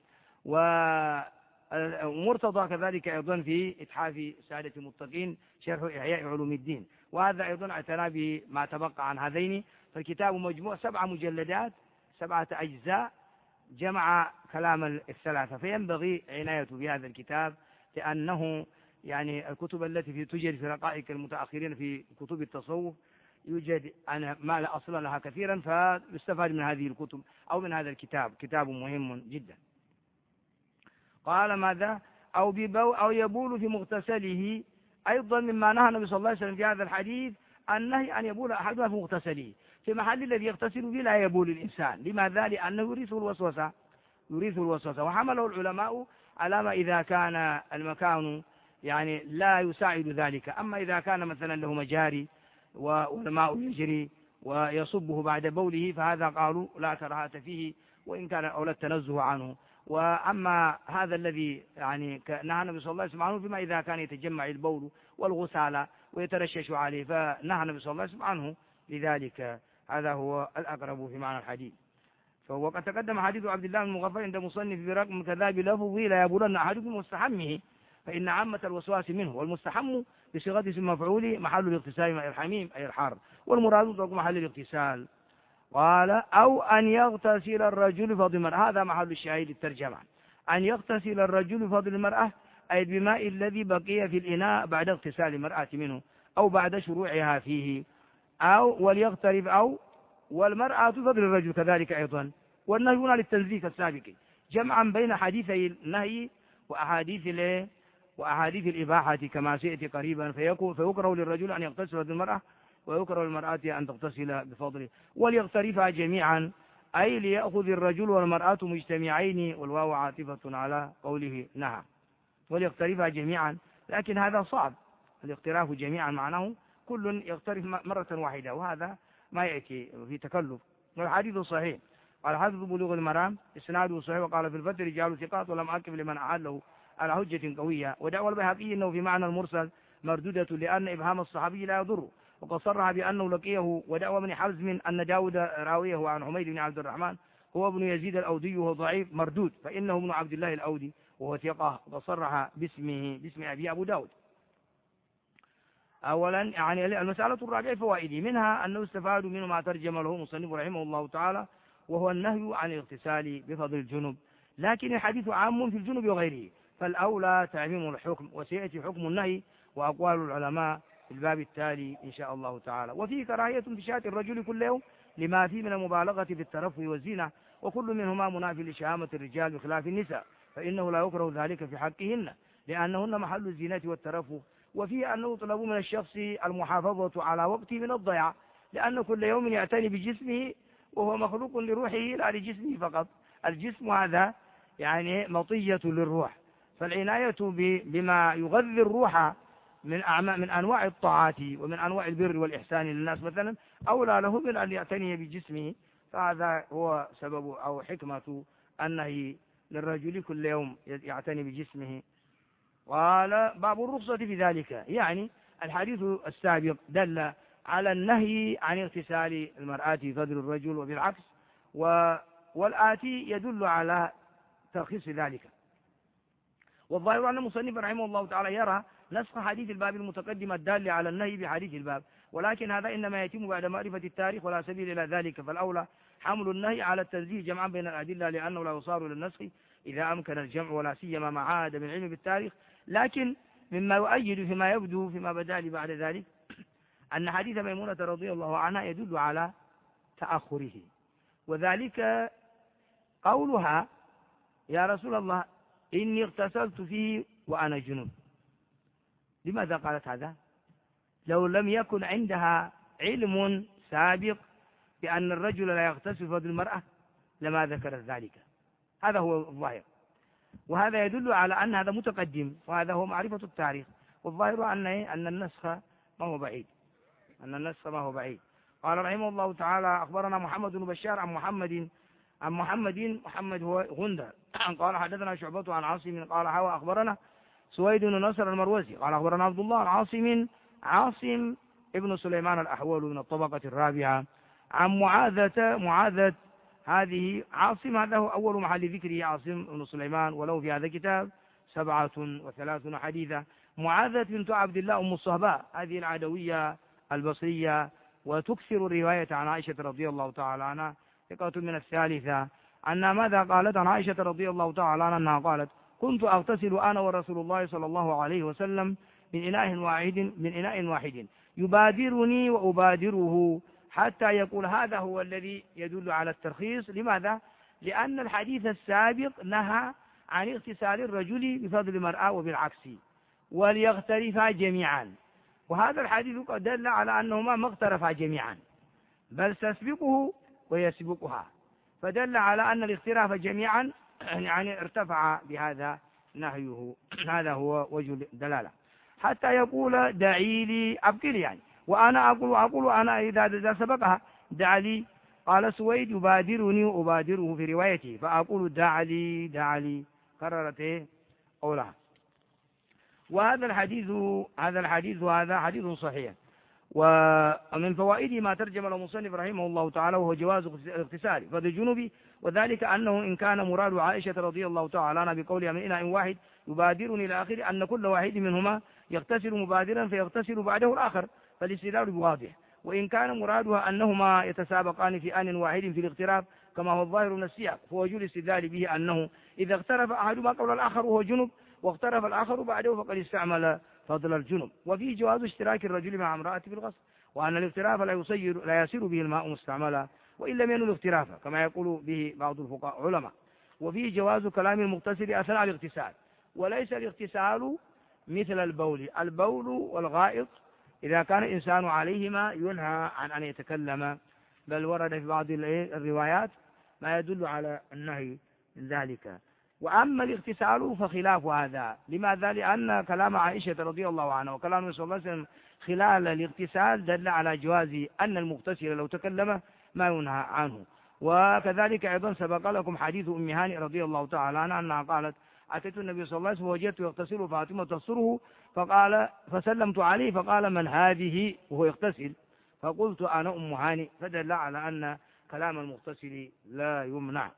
ومرتضى كذلك أيضا في إتحاف سادة المتقين شرح إحياء علوم الدين، وهذا أيضا اعتنى بما تبقى عن هذين. فالكتاب مجموع 7 مجلدات 7 أجزاء، جمع كلام الثلاثة، فينبغي عناية بهذا الكتاب، لأنه يعني الكتب التي توجد في رقائق المتأخرين في كتب التصوف يوجد أنا ما لا أصل لها كثيرا، فيستفاد من هذه الكتب أو من هذا الكتاب، كتاب مهم جدا. قال ماذا أو يبول في مغتسله، أيضا مما نهى النبي صلى الله عليه وسلم في هذا الحديث النهي أن يبول أحدنا في مغتسله، في محل الذي يغتسل فيه لا يبول الإنسان. لماذا؟ لأنه يورث الوسوسة، وحمله العلماء على ما إذا كان المكان يعني لا يساعد ذلك. أما إذا كان مثلا له مجاري والماء يجري ويصبه بعد بوله فهذا قالوا لا كراهة فيه، وإن كان أولى التنزه عنه. وأما هذا الذي يعني نهى النبي صلى الله عليه وسلم عنه فيما إذا كان يتجمع البول والغسالة ويترشش عليه، فنهى النبي صلى الله عليه وسلم عنه. لذلك هذا هو الأقرب في معنى الحديث. وقد تقدم حديث عبد الله بن مغفل عند مصنف برقم كذا بلفظه لا يبولن أحدكم مستحمه، فإن عامة الوسواس منه، والمستحم بصيغة اسم مفعول محل الاغتسال أي الحميم أي الحار، والمراد ترك محل الاغتسال. قال أو أن يغتسل الرجل فضل المرأة، هذا محل الشاهد الترجمة، أن يغتسل الرجل فضل المرأة أي بماء الذي بقي في الإناء بعد اغتسال المرأة منه أو بعد شروعها فيه، أو وليغترف أو والمرأة فضل الرجل كذلك أيضا. والنهي هنا للتنزيك السابق، جمعا بين حديثي النهي وأحاديث الإباحة كما سيأتي قريبا. فيكره للرجل أن يغتسل بالمرأة، ويكره للمرأة أن تغتسل بفضله، وليغترفها جميعا أي ليأخذ الرجل والمرأة مجتمعين، والواو عاطفة على قوله نهى، وليقترفا جميعا. لكن هذا صعب، الاقتراف جميعا معناه كل يقترف مرة واحدة، وهذا ما يأتي في تكلف. والحديث صحيح. قال حافظ بلوغ المرام إسناده صحيح، وقال في الفتح رجال ثقات ولم أعقب لمن أعله على حجة قوية. ودعوى البيهقي أنه في معنى المرسل مردودة لأن إبهام الصحابي لا يضر، وقد صرح بأنه لقيه. ودعوى ابن حزم أن داود راويه عن حميد بن عبد الرحمن هو ابن يزيد الأودي وهو ضعيف مردود، فإنه ابن عبد الله الأودي وهو ثقة، وصرح باسم أبي أبو داود. أولا يعني المسألة الرابعة فوائد منها أنه استفاد منه ما ترجم له مصنف رحمه الله تعالى، وهو النهي عن الاغتسال بفضل الجنب، لكن الحديث عام في الجنب وغيره، فالأولى تعميم الحكم، وسيأتي حكم النهي وأقوال العلماء في الباب التالي إن شاء الله تعالى. وفيه كراهية انتشاط الرجل كل يوم لما فيه من المبالغة في الترفه والزينة، وكل منهما منافي لشهامة الرجال بخلاف النساء، فإنه لا يكره ذلك في حقهن لأنهن محل الزينة والترفه. وفيه أنه يطلب من الشخص المحافظة على وقته من الضياع، لأن كل يوم يعتني بجسمه وهو مخلوق لروحه لا لجسمه فقط. الجسم هذا يعني مطية للروح، فالعناية بما يغذي الروح من أنواع الطاعات ومن أنواع البر والإحسان للناس مثلا أولى له من أن يعتني بجسمه. فهذا هو سبب أو حكمة النهي للرجل كل يوم يعتني بجسمه. قال باب الرخصة في ذلك، يعني الحديث السابق دل على النهي عن اغتسال المرأة في فضل الرجل وبالعكس، والآتي يدل على ترخيص ذلك. والظاهر أن المصنف رحمه الله تعالى يرى نسخ حديث الباب المتقدم الدال على النهي بحديث الباب، ولكن هذا إنما يتم بعد معرفة التاريخ ولا سبيل إلى ذلك، فالأولى حمل النهي على التنزيه جمعا بين الأدلة، لأنه لا يصار إلى النسخ إذا أمكن الجمع، ولا سيما مع عاد من علم بالتاريخ. لكن مما يؤيد فيما يبدو فيما بدا لي بعد ذلك أن حديث ميمونة رضي الله عنها يدل على تأخره، وذلك قولها يا رسول الله إني اغتسلت فيه وأنا جنوب. لماذا قالت هذا؟ لو لم يكن عندها علم سابق بأن الرجل لا يغتسل فضل المرأة لما ذكرت ذلك. هذا هو الظاهر، وهذا يدل على أن هذا متقدم، وهذا هو معرفة التاريخ. والظاهر أن النسخ ما هو بعيد، قال رحمه الله تعالى أخبرنا محمد بن بشار عن محمد هو غندر قال حدثنا شعبة عن عاصم قال حوى أخبرنا سويد بن نصر المروزي قال أخبرنا عبد الله عن عاصم ابن سليمان الأحول من الطبقة الرابعة عن معاذة هذه عاصم، هذا هو أول محل ذكره عاصم بن سليمان، ولو في هذا الكتاب 37 حديثا. معاذة بنت عبد الله أم الصهباء هذه العدوية البصرية، وتكثر الرواية عن عائشة رضي الله تعالى عنها، ثقة من الثالثة. أنها ماذا قالت عن عائشة رضي الله تعالى عنها أنها قالت كنت أغتسل أنا ورسول الله صلى الله عليه وسلم من إناء واحد يبادرني وأبادره، حتى يقول هذا هو الذي يدل على الترخيص. لماذا؟ لأن الحديث السابق نهى عن اغتسال الرجل بفضل المرأة وبالعكس، وليغترفا جميعا، وهذا الحديث قد دل على أنهما ما اغترفا جميعا بل تسبقه ويسبقها، فدل على أن الاغتراف جميعا يعني ارتفع بهذا نهيه. هذا هو وجه الدلالة. حتى يقول دعي لي أبقلي، يعني وأنا أقول أنا إذا سبقها دع لي. قال سويد يبادرني وأبادره في روايته، فأقول دع لي قررت قولها. وهذا الحديث حديث صحيح. ومن فوائده ما ترجم له المصنف رحمه الله تعالى، وهو جواز الاغتسال فضل الجنوب، وذلك أنه إن كان مراد عائشة رضي الله تعالى عنها بقولها من إناء واحد يبادرني إلى آخره أن كل واحد منهما يغتسل مبادرا فيغتسل بعده الآخر، فالاستدلال واضح. وإن كان مرادها أنهما يتسابقان في آن واحد في الاغتراف كما هو الظاهر من السياق، فوجه الاستدلال به أنه إذا اغترف أحدهما قبل الآخر وهو جنب واغترف الآخر بعده فقد استعمل فضل الجنب. وفيه جواز اشتراك الرجل مع امرأة في الغسل، وأن الاغتراف لا يسير به الماء مستعملا وإن لم ينل اغترافا كما يقول به بعض الفقهاء علماء. وفيه جواز كلام المغتسل أثناء الاغتسال، وليس الاغتسال مثل البول والغائط إذا كان الإنسان عليهما ينهى عن أن يتكلم، بل ورد في بعض الروايات ما يدل على النهي من ذلك. وأما الاغتسال فخلاف هذا. لماذا؟ لأن كلام عائشة رضي الله عنها وكلام النبي صلى الله عليه وسلم خلال الاغتسال دل على جواز أن المغتسل لو تكلم ما ينهى عنه. وكذلك أيضا سبق لكم حديث أم هانئ رضي الله تعالى عنها أنها قالت أتيت النبي صلى الله عليه وسلم ووجدت يغتسل فاطمة تصره فقال فسلمت عليه فقال من هذه وهو يغتسل فقلت أنا أم هانئ، فدل على أن كلام المغتسل لا يمنع.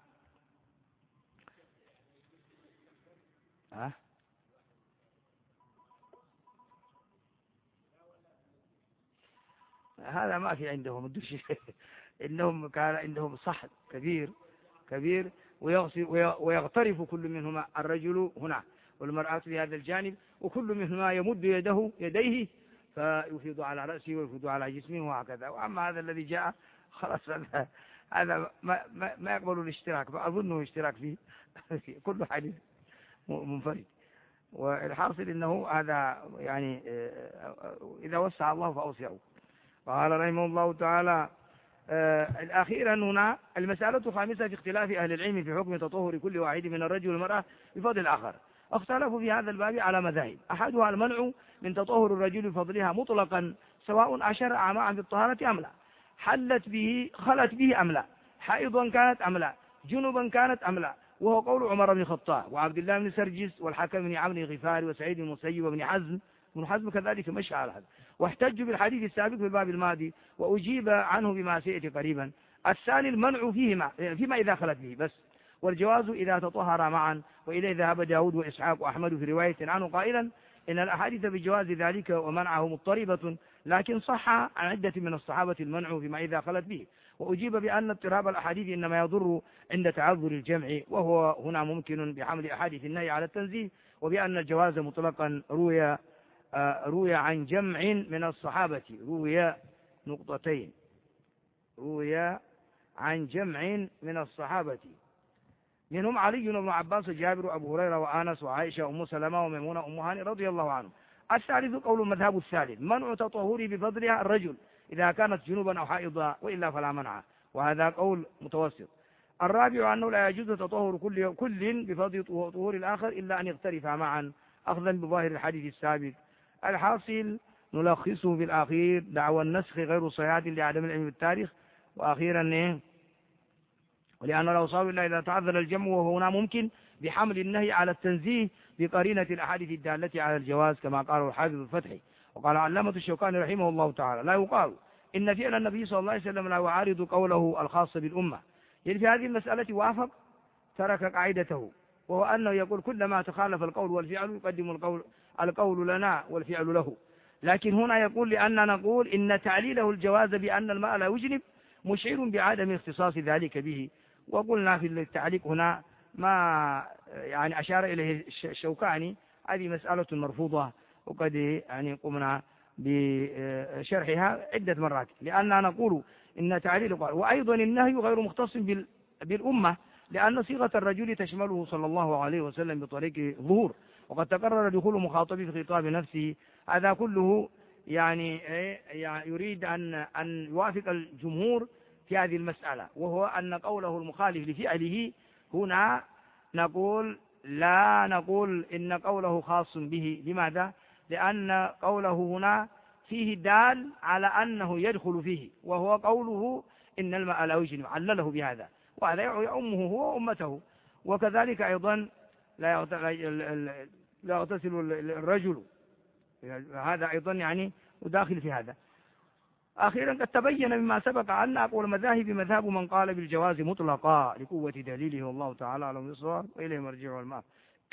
هذا ما في عندهم الدش إنهم كان عندهم صحن كبير ويغترف كل منهما، الرجل هنا والمرأة في هذا الجانب، وكل منهما يمد يديه فيفيض على رأسه ويفيض على جسمه وهكذا. وأما هذا الذي جاء خلاص هذا ما يقبل الاشتراك، فأظنه اشتراك فيه كل حديث منفرد. والحاصل إنه هذا يعني إذا وسع الله فأوسعه. قال رحمه الله تعالى الأخيرا هنا المسألة الخامسة في اختلاف أهل العلم في حكم تطهر كل واحد من الرجل والمرأة بفضل الآخر. اختلفوا في هذا الباب على مذاهب، أحدها المنع من تطهر الرجل بفضلها مطلقا سواء أشرع معا في الطهارة أم لا، خلت به أم لا، حائضا كانت أم لا، جنبا كانت أم لا، وهو قول عمر بن الخطاب وعبد الله بن سرجس والحكم بن عمرو الغفاري وسعيد بن المسيب وابن حزم كذلك مشى على هذا، واحتجوا بالحديث السابق في الباب الماضي وأجيب عنه بما سيأتي قريبا. الثاني المنع فيما إذا خلت به بس، والجواز إذا تطهر معا، وإليه ذهب داود وإسحاق وأحمد في رواية عنه قائلا إن الأحاديث بجواز ذلك ومنعه مضطربة، لكن صح عن عدة من الصحابة المنع فيما إذا خلت به. وأجيب بأن اضطراب الأحاديث إنما يضر عند تعذر الجمع، وهو هنا ممكن بحمل أحاديث النهي على التنزيه، وبأن الجواز مطلقا روي عن جمع من الصحابة، روي عن جمع من الصحابة منهم علي بن عباس وجابر وأبو هريرة وآنس وعائشة وأم سلمة وميمونة وأم هانئ رضي الله عنهم. الثالث قول المذهب الثالث منع تطهره بفضلها الرجل إذا كانت جنوبا أو حائضا، وإلا فلا منع، وهذا قول متوسط. الرابع أنه لا يجوز تطهر كل بفضل طهور الآخر إلا أن يختلفا معا أخذا بظاهر الحديث السابق. الحاصل نلخصه في الأخير دعوى النسخ غير صحيحة لعدم العلم بالتاريخ. وأخيرا ولأن الأوصاف إلا إذا تعذر الجمع، وهو هنا ممكن بحمل النهي على التنزيه بقرينة الأحاديث الدالة على الجواز كما قال الحافظ الفتحي. وقال علامة الشوكاني رحمه الله تعالى لا يقال إن فعل النبي صلى الله عليه وسلم لا يعارض قوله الخاص بالأمة، يعني في هذه المسألة وافق ترك قاعدته، وهو أنه يقول كلما تخالف القول والفعل يقدم القول لنا والفعل له. لكن هنا يقول لأننا نقول إن تعليله الجواز بأن الماء لا يجنب مشعر بعدم اختصاص ذلك به. وقلنا في التعليق هنا ما يعني أشار إليه الشوكاني هذه مسألة مرفوضة، وقد يعني قمنا بشرحها عدة مرات، لأننا نقول إن تعليل قال وأيضا النهي غير مختص بالأمة، لأن صيغة الرجل تشمله صلى الله عليه وسلم بطريق ظهور، وقد تقرر دخول مخاطبه في خطاب نفسه. هذا كله يعني يريد أن يوافق الجمهور في هذه المسألة، وهو أن قوله المخالف لفعله هنا لا نقول إن قوله خاص به. لماذا؟ لأن قوله هنا فيه دال على أنه يدخل فيه، وهو قوله إن الماء لا يجنب، علله بهذا، وهذا يعمه هو وأمته. وكذلك أيضا لا يغتسل الرجل، هذا أيضا يعني وداخل في هذا. أخيرا قد تبين مما سبق أن أقول المذاهب مذهب من قال بالجواز مطلقا لقوة دليله والله تعالى أعلم بالصواب وإليه مرجع الماء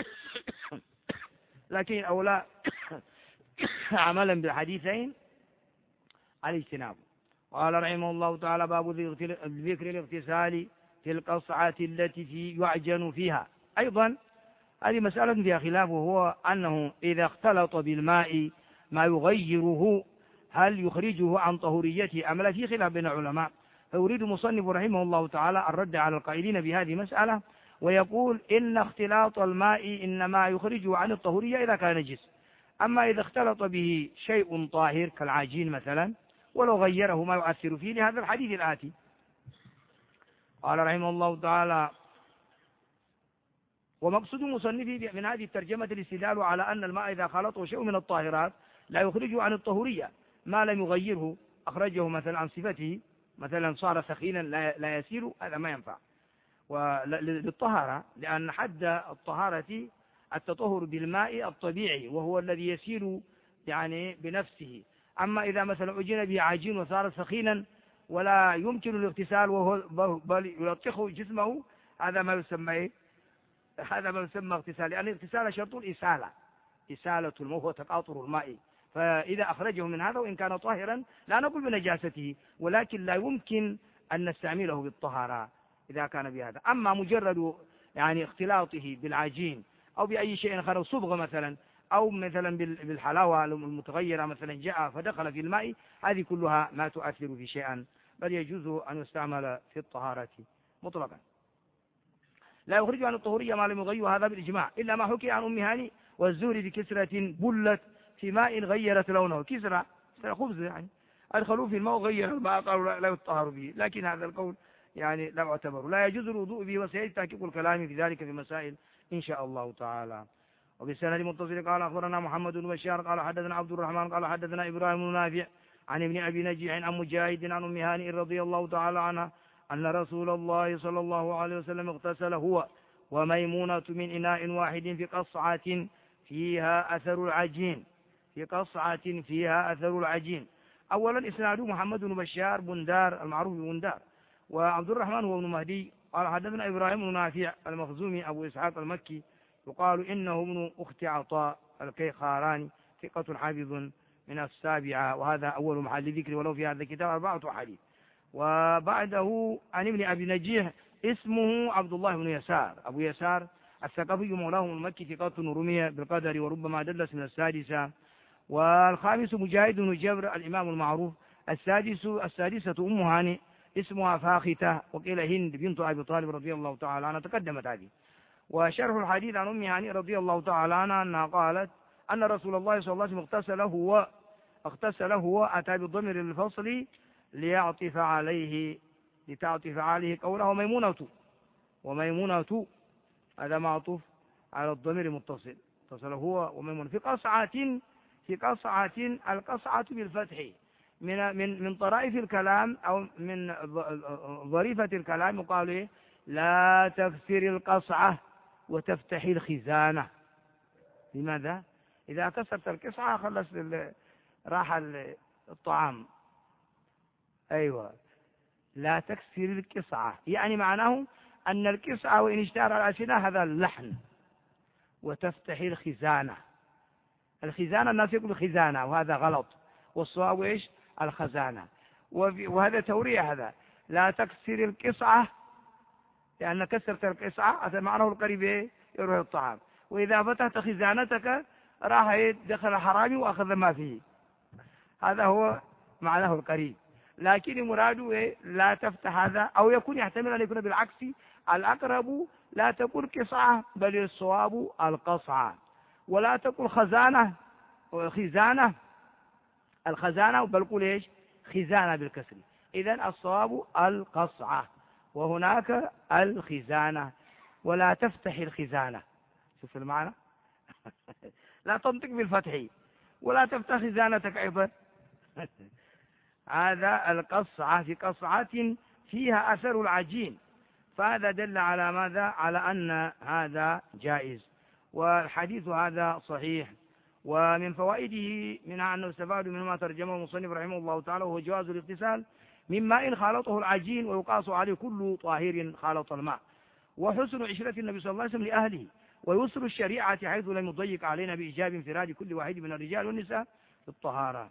لكن أولى عملا بالحديثين الاجتناب. قال رحمه الله تعالى باب ذكر الاغتسال في القصعة التي يعجن فيها. أيضا هذه مسألة فيها خلاف، وهو أنه إذا اختلط بالماء ما يغيره هل يخرجه عن طهوريته أم لا، في خلاف بين العلماء. فيريد المصنف رحمه الله تعالى الرد على القائلين بهذه المسألة، ويقول إن اختلاط الماء إنما يخرجه عن الطهورية إذا كان نجس، أما إذا اختلط به شيء طاهر كالعجين مثلا ولو غيره ما يؤثر فيه، لهذا الحديث الآتي. قال رحمه الله تعالى: ومقصود مصنفه من هذه الترجمة الاستدلال على أن الماء إذا خلطه شيء من الطاهرات لا يخرجه عن الطهورية ما لم يغيره، أخرجه مثلا عن صفته، مثلا صار سخينا لا يسير، هذا ما ينفع للطهارة، لأن حد الطهارة التطهر بالماء الطبيعي وهو الذي يسير يعني بنفسه. أما إذا مثلا أجن به عجين وصار سخينا ولا يمكن الاغتسال وهو بل يلطخه جسمه، هذا ما يسمى هذا ما يسمى اغتسال، لأن الاغتسال شرط الإسالة، إسالة الماء هو تقاطر الماء. فإذا أخرجه من هذا وإن كان طاهرا لا نقول بنجاسته، ولكن لا يمكن أن نستعمله بالطهارة إذا كان بهذا. أما مجرد يعني اختلاطه بالعجين أو بأي شيء آخر، صبغ مثلا أو مثلا بالحلاوة المتغيرة مثلا جاء فدخل في الماء، هذه كلها ما تؤثر في شيئا، بل يجوز أن يستعمل في الطهارة مطلقا. لا يخرج عن الطهورية ما لم يغير، هذا بالإجماع، إلا ما حكي عن أم هاني والزهري بكسرة بلت في ماء غيرت لونه، كسرة خبز يعني أدخلوا في الماء وغير الماء، قالوا لا يطهر به، لكن هذا القول يعني لا يعتبر. لا يجوز الوضوء به، وسيأتي تحقيق الكلام في ذلك في مسائل إن شاء الله تعالى. وبالسند متصل قال أخبرنا محمد بن بشار قال حدثنا عبد الرحمن قال حدثنا إبراهيم بن نافع عن ابن أبي نجيح عن مجاهد عن أم هانئ رضي الله تعالى عنها أن رسول الله صلى الله عليه وسلم اغتسل هو وميمونة من إناء واحد في قصعة فيها أثر العجين، في قصعة فيها أثر العجين. أولا إسناده محمد بن بشار بندار المعروف ببندار، وعبد الرحمن هو ابن مهدي قال حدثنا إبراهيم بن نافع المخزومي أبو إسحاق المكي، يقال إنه ابن أخت عطاء الكيخاراني، ثقة حافظ من السابعة، وهذا أول محل ذكر، ولو في هذا الكتاب 4 حديث. وبعده عن ابن أبي نجيح اسمه عبد الله بن يسار أبو يسار الثقفي مولاهم المكي، ثقة رمي بالقدر وربما دلس من السادسة. والخامس مجاهد بن جبر الإمام المعروف. السادسة أم هانئ اسمها فاختة، وقيل هند بنت أبي طالب رضي الله تعالى عنها، تقدمت هذه. وشرح الحديث عن أم هانئ رضي الله تعالى عنها أنها قالت أن رسول الله صلى الله عليه وسلم اغتسل هو أتى بالضمير للفصل لتعطف عليه قوله وميمونة هذا معطوف على الضمير المتصل، اتصل هو وميمونة في قصعة القصعة بالفتح من طرائف الكلام أو من ظريفة الكلام، يقال لا تكسر القصعة وتفتحي الخزانة. لماذا؟ إذا كسرت القصعة خلص راح الطعام. أيوة، لا تكسر القصعة يعني معناه أن القصعة وإن اشتهر الألسنة هذا اللحن. وتفتحي الخزانة الناس يقول خزانة وهذا غلط، والصواب إيش؟ الخزانة. وهذا تورية، هذا لا تكسر القصعة لأن كسرت القصعة هذا معناه القريب يروح الطعام، وإذا فتحت خزانتك راح دخل حرامي وأخذ ما فيه، هذا هو معناه القريب. لكن مراده لا تفتح هذا، أو يكون يحتمل أن يكون بالعكس، الأقرب لا تقول قصعة بل الصواب القصعة، ولا تقول خزانة الخزانة بل قل إيش؟ خزانة بالكسر. إذن الصواب القصعة وهناك الخزانة، ولا تفتح الخزانة. شوف المعنى لا تنطق بالفتح ولا تفتح خزانتك أيضا هذا القصعة في قصعة فيها أثر العجين، فهذا دل على ماذا؟ على أن هذا جائز، والحديث هذا صحيح. ومن فوائده منها أنه استفاد مما ترجمه المصنف رحمه الله تعالى، وهو جواز الاغتسال من ماء خالطه العجين ويقاس عليه كل طاهر خالط الماء، وحسن عشرة النبي صلى الله عليه وسلم لأهله، ويسر الشريعة حيث لم يضيق علينا بإيجاب انفراد كل واحد من الرجال والنساء في الطهارة.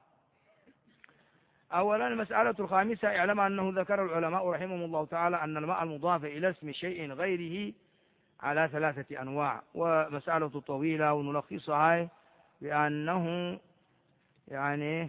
أولا المسألة الخامسة، اعلم أنه ذكر العلماء رحمهم الله تعالى أن الماء المضاف إلى اسم شيء غيره على 3 أنواع، ومسألة طويلة ونلخصها بأنه يعني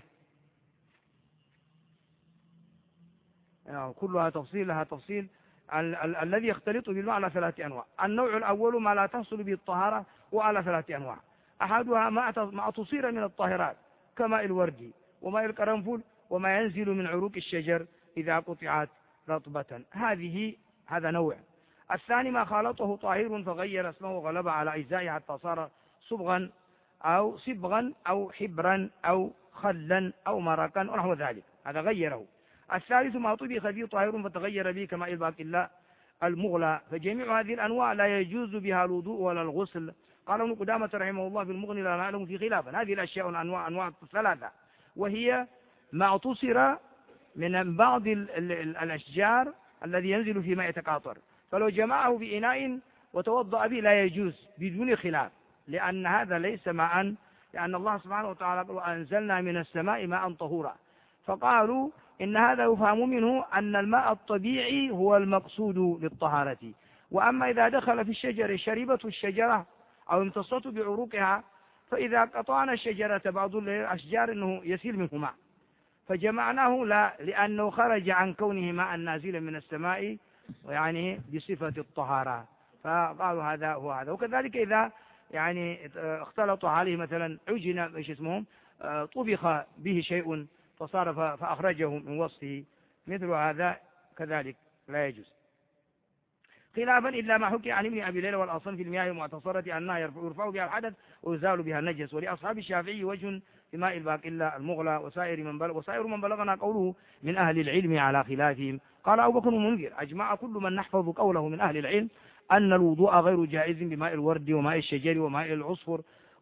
كلها تفصيل لها تفصيل. الذي يختلط بالماء على 3 أنواع. النوع الأول ما لا تحصل به الطهارة وعلى 3 أنواع، أحدها ما تصير من الطاهرات كماء الورد وماء القرنفل وما ينزل من عروق الشجر إذا قطعت رطبة، هذه هذا نوع. الثاني ما خالطه طاهر فغير اسمه وغلب على أجزائه حتى صار صبغا أو حبرا أو خلا أو مرقا ونحو ذلك، هذا غيره. الثالث ما طبخ فيه طاهر فتغير به كماء الباقلاء المغلى، فجميع هذه الأنواع لا يجوز بها الوضوء ولا الغسل. قال ابن قدامة رحمه الله في المغني لا نعلم في خلافا. هذه الأشياء أنواع ثلاثة، وهي ما اعتصر من بعض الأشجار الذي ينزل في ماء يتقاطر، فلو جمعه في إناء وتوضأ به لا يجوز بدون خلاف، لأن هذا ليس ماء، لأن الله سبحانه وتعالى قال وأنزلنا من السماء ماء طهورا، فقالوا إن هذا يفهم منه أن الماء الطبيعي هو المقصود للطهارة. وأما إذا دخل في الشجر شربته الشجرة أو امتصته بعروقها، فإذا قطعنا الشجرة بعض الأشجار أنه يسيل منه ماء، فجمعناه لا، لأنه خرج عن كونه ماء نازلا من السماء يعني بصفة الطهارة، فقالوا هذا هو هذا. وكذلك إذا يعني اختلط عليه مثلا عجن ايش اسمه طبخ به شيء فصار فأخرجه من وصفه، مثل هذا كذلك لا يجوز. خلافا إلا ما حكي عن ابن أبي ليلى والأصم في المياه المعتصرة أنها يرفع بها الحدث ويزال بها النجس. ولأصحاب الشافعي وجه في ماء الباقلة المغلى وسائر من بلغنا قوله من أهل العلم على خلافهم. قال أبو بكر المنذر أجمع كل من نحفظ قوله من أهل العلم أن الوضوء غير جائز بماء الورد وماء الشجر وماء العصفر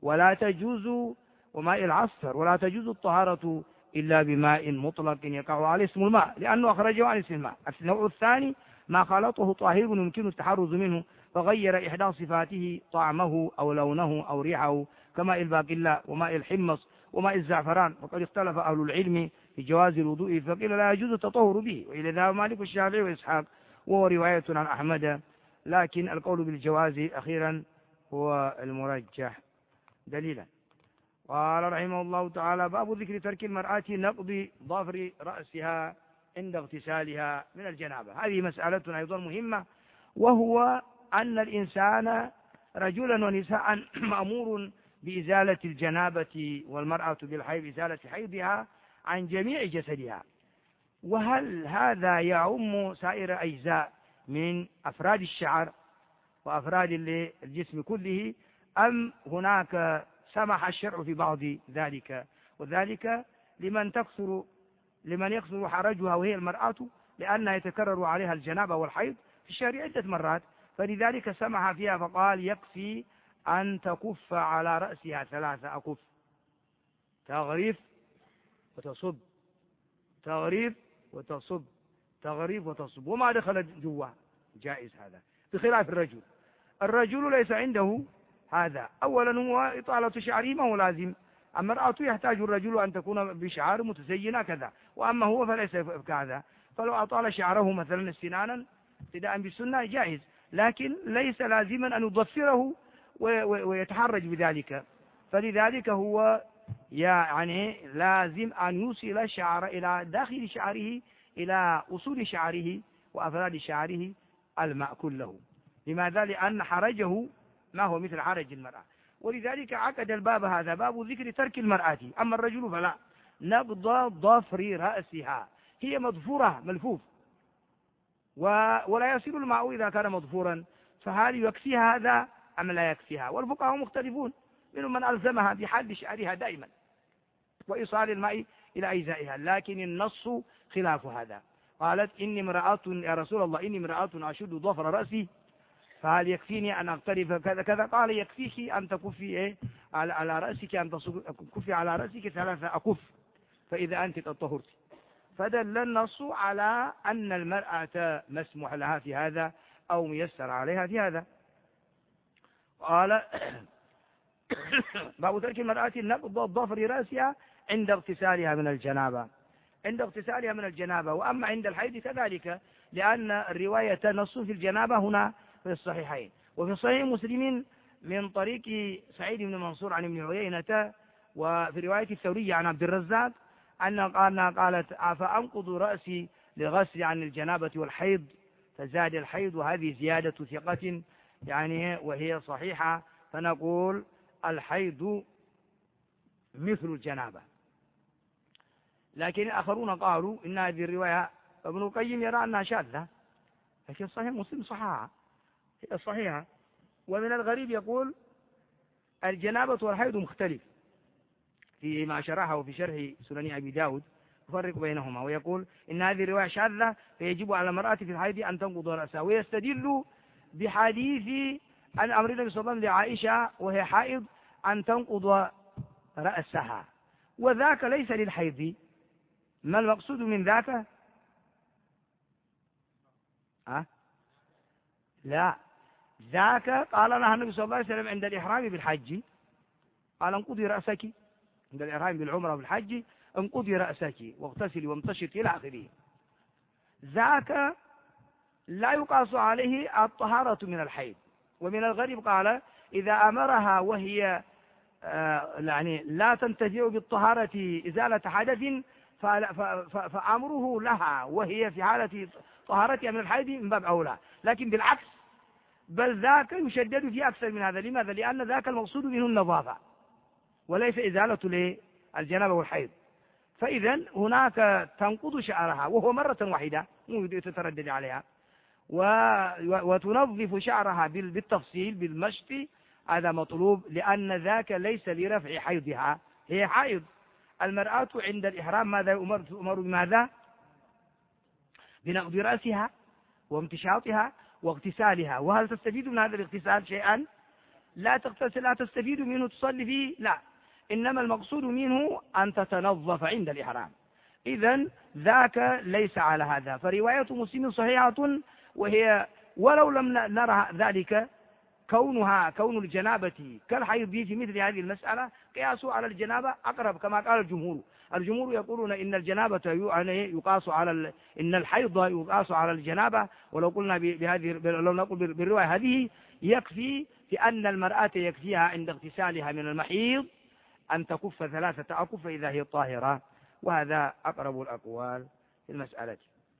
وماء العصفر، ولا تجوز الطهارة إلا بماء مطلق يقع عليه اسم الماء لأنه أخرجه عن اسم الماء. النوع الثاني ما خلطه طاهر يمكن التحرز منه فغير إحدى صفاته طعمه أو لونه أو ريحه كماء الباقلة وماء الحمص وماء الزعفران، وقد اختلف أهل العلم في جواز الوضوء فقيل لا يجوز التطهر به، وإلى ذهب مالك والشافعي وإسحاق، وهو رواية عن أحمد، لكن القول بالجواز أخيرا هو المرجح دليلا. قال رحمه الله تعالى باب ذكر ترك المرأة نقض ظفر رأسها عند اغتسالها من الجنابة. هذه مسألة أيضا مهمة، وهو أن الإنسان رجلا ونساء مأمور بإزالة الجنابة، والمرأة بالحيض إزالة حيضها عن جميع جسدها. وهل هذا يعم سائر أجزاء من أفراد الشعر وأفراد الجسم كله، أم هناك سمح الشرع في بعض ذلك؟ وذلك لمن يكثر حرجها وهي المرأة، لأنها يتكرر عليها الجنابة والحيض في الشهر عدة مرات، فلذلك سمح فيها فقال يكفي أن تكف على رأسها 3 أكف، تغريف وتصب، تغريف وتصب، تغريف وتصب، وما دخلت جوا جائز هذا، بخلاف الرجل ليس عنده هذا. أولا هو إطالة شعره ما هو لازم، المرأة يحتاج الرجل أن تكون بشعار متزينة كذا، وأما هو فليس كذا، فلو أطال شعره مثلا استنانا ابتداء بالسنة جائز، لكن ليس لازما أن يضفره ويتحرج بذلك، فلذلك هو يعني لازم أن يوصل الشعر إلى داخل شعره إلى أصول شعره وأفراد شعره الماء كله. لماذا؟ لأن حرجه ما هو مثل حرج المرأة، ولذلك عقد الباب هذا باب ذكر ترك المرأة. أما الرجل فلا، نقض ظفر رأسها، هي مظفورة ملفوف ولا يصل الماء إذا كان مظفورا، فهل يكفيها هذا أم لا يكفيها؟ والفقهاء مختلفون، منهم من ألزمها بحد شعرها دائما وإيصال الماء إلى أجزائها، لكن النص خلاف هذا. قالت إني امرأة يا رسول الله، إني امرأة أشد ظفر رأسي، فهل يكفيني أن أقترف كذا كذا؟ قال يكفيك أن تكفي على رأسك، أن تكفي على رأسك 3 أكف، فإذا أنت قد طهرت. فدل النص على أن المرأة مسموح لها في هذا أو ميسر عليها في هذا. قال باب ترك المرأة نقض ظفر رأسها عند اغتسالها من الجنابة، عند اغتسالها من الجنابة. وأما عند الحيض كذلك، لأن الرواية نص في الجنابة هنا في الصحيحين، وفي صحيح مسلم من طريق سعيد بن منصور عن ابن عيينة، وفي رواية الثورية عن عبد الرزاق أنها قالت فأنقض رأسي لغسل عن الجنابة والحيض، فزاد الحيض، وهذه زيادة ثقة يعني وهي صحيحة، فنقول الحيض مثل الجنابة. لكن آخرون قالوا إن هذه الرواية ابن القيم يرى أنها شاذة، لكن صحيح مسلم صححها، هي صحيحة. ومن الغريب يقول الجنابة والحيض مختلف فيما شرحه في شرح سنن أبي داود، يفرق بينهما ويقول إن هذه الرواية شاذة فيجب على المرأة في الحيض أن تنقض رأسها، ويستدل بحديث عن أمر النبي صلى الله عليه وسلم لعائشة وهي حائض أن تنقض رأسها، وذاك ليس للحيض. ما المقصود من ذاك؟ لا، ذاك قال لها النبي صلى الله عليه وسلم عند الإحرام بالحج، قال انقضي رأسك عند الإحرام بالعمرة بالحج، انقضي رأسك واغتسلي وامتشطي إلى آخره. ذاك لا يقاس عليه الطهارة من الحيض. ومن الغريب قال إذا أمرها وهي يعني لا تنتفع بالطهارة إزالة حدث فأمره لها وهي في حالة طهارتها من الحيض من باب أولى، لكن بالعكس بل ذاك يشدد في أكثر من هذا. لماذا؟ لأن ذاك المقصود منه النظافة وليس إزالة الجنابة والحيض. فإذا هناك تنقض شعرها وهو مرة واحدة مو تتردد عليها، وتنظف شعرها بالتفصيل بالمشط، هذا مطلوب لأن ذاك ليس لرفع حيضها، هي حائض. المرأة عند الإحرام ماذا تؤمر بماذا؟ بنقض رأسها وامتشاطها واغتسالها. وهل تستفيد من هذا الاغتسال شيئا؟ لا تغتسل، لا تستفيد منه تصلي فيه، لا، إنما المقصود منه أن تتنظف عند الإحرام. إذن ذاك ليس على هذا. فرواية مسلم صحيحة، وهي ولو لم نرى ذلك كون الجنابة كالحيض في مثل هذه المسألة قياسه على الجنابة أقرب كما قال الجمهور. الجمهور يقولون إن الجنابة يقاس على إن الحيض يقاس على الجنابة، ولو قلنا بهذه لو نقول بالرواية هذه يكفي في أن المرأة يكفيها عند اغتسالها من المحيض أن تكف 3 أكف إذا هي طاهرة، وهذا أقرب الأقوال في المسألة.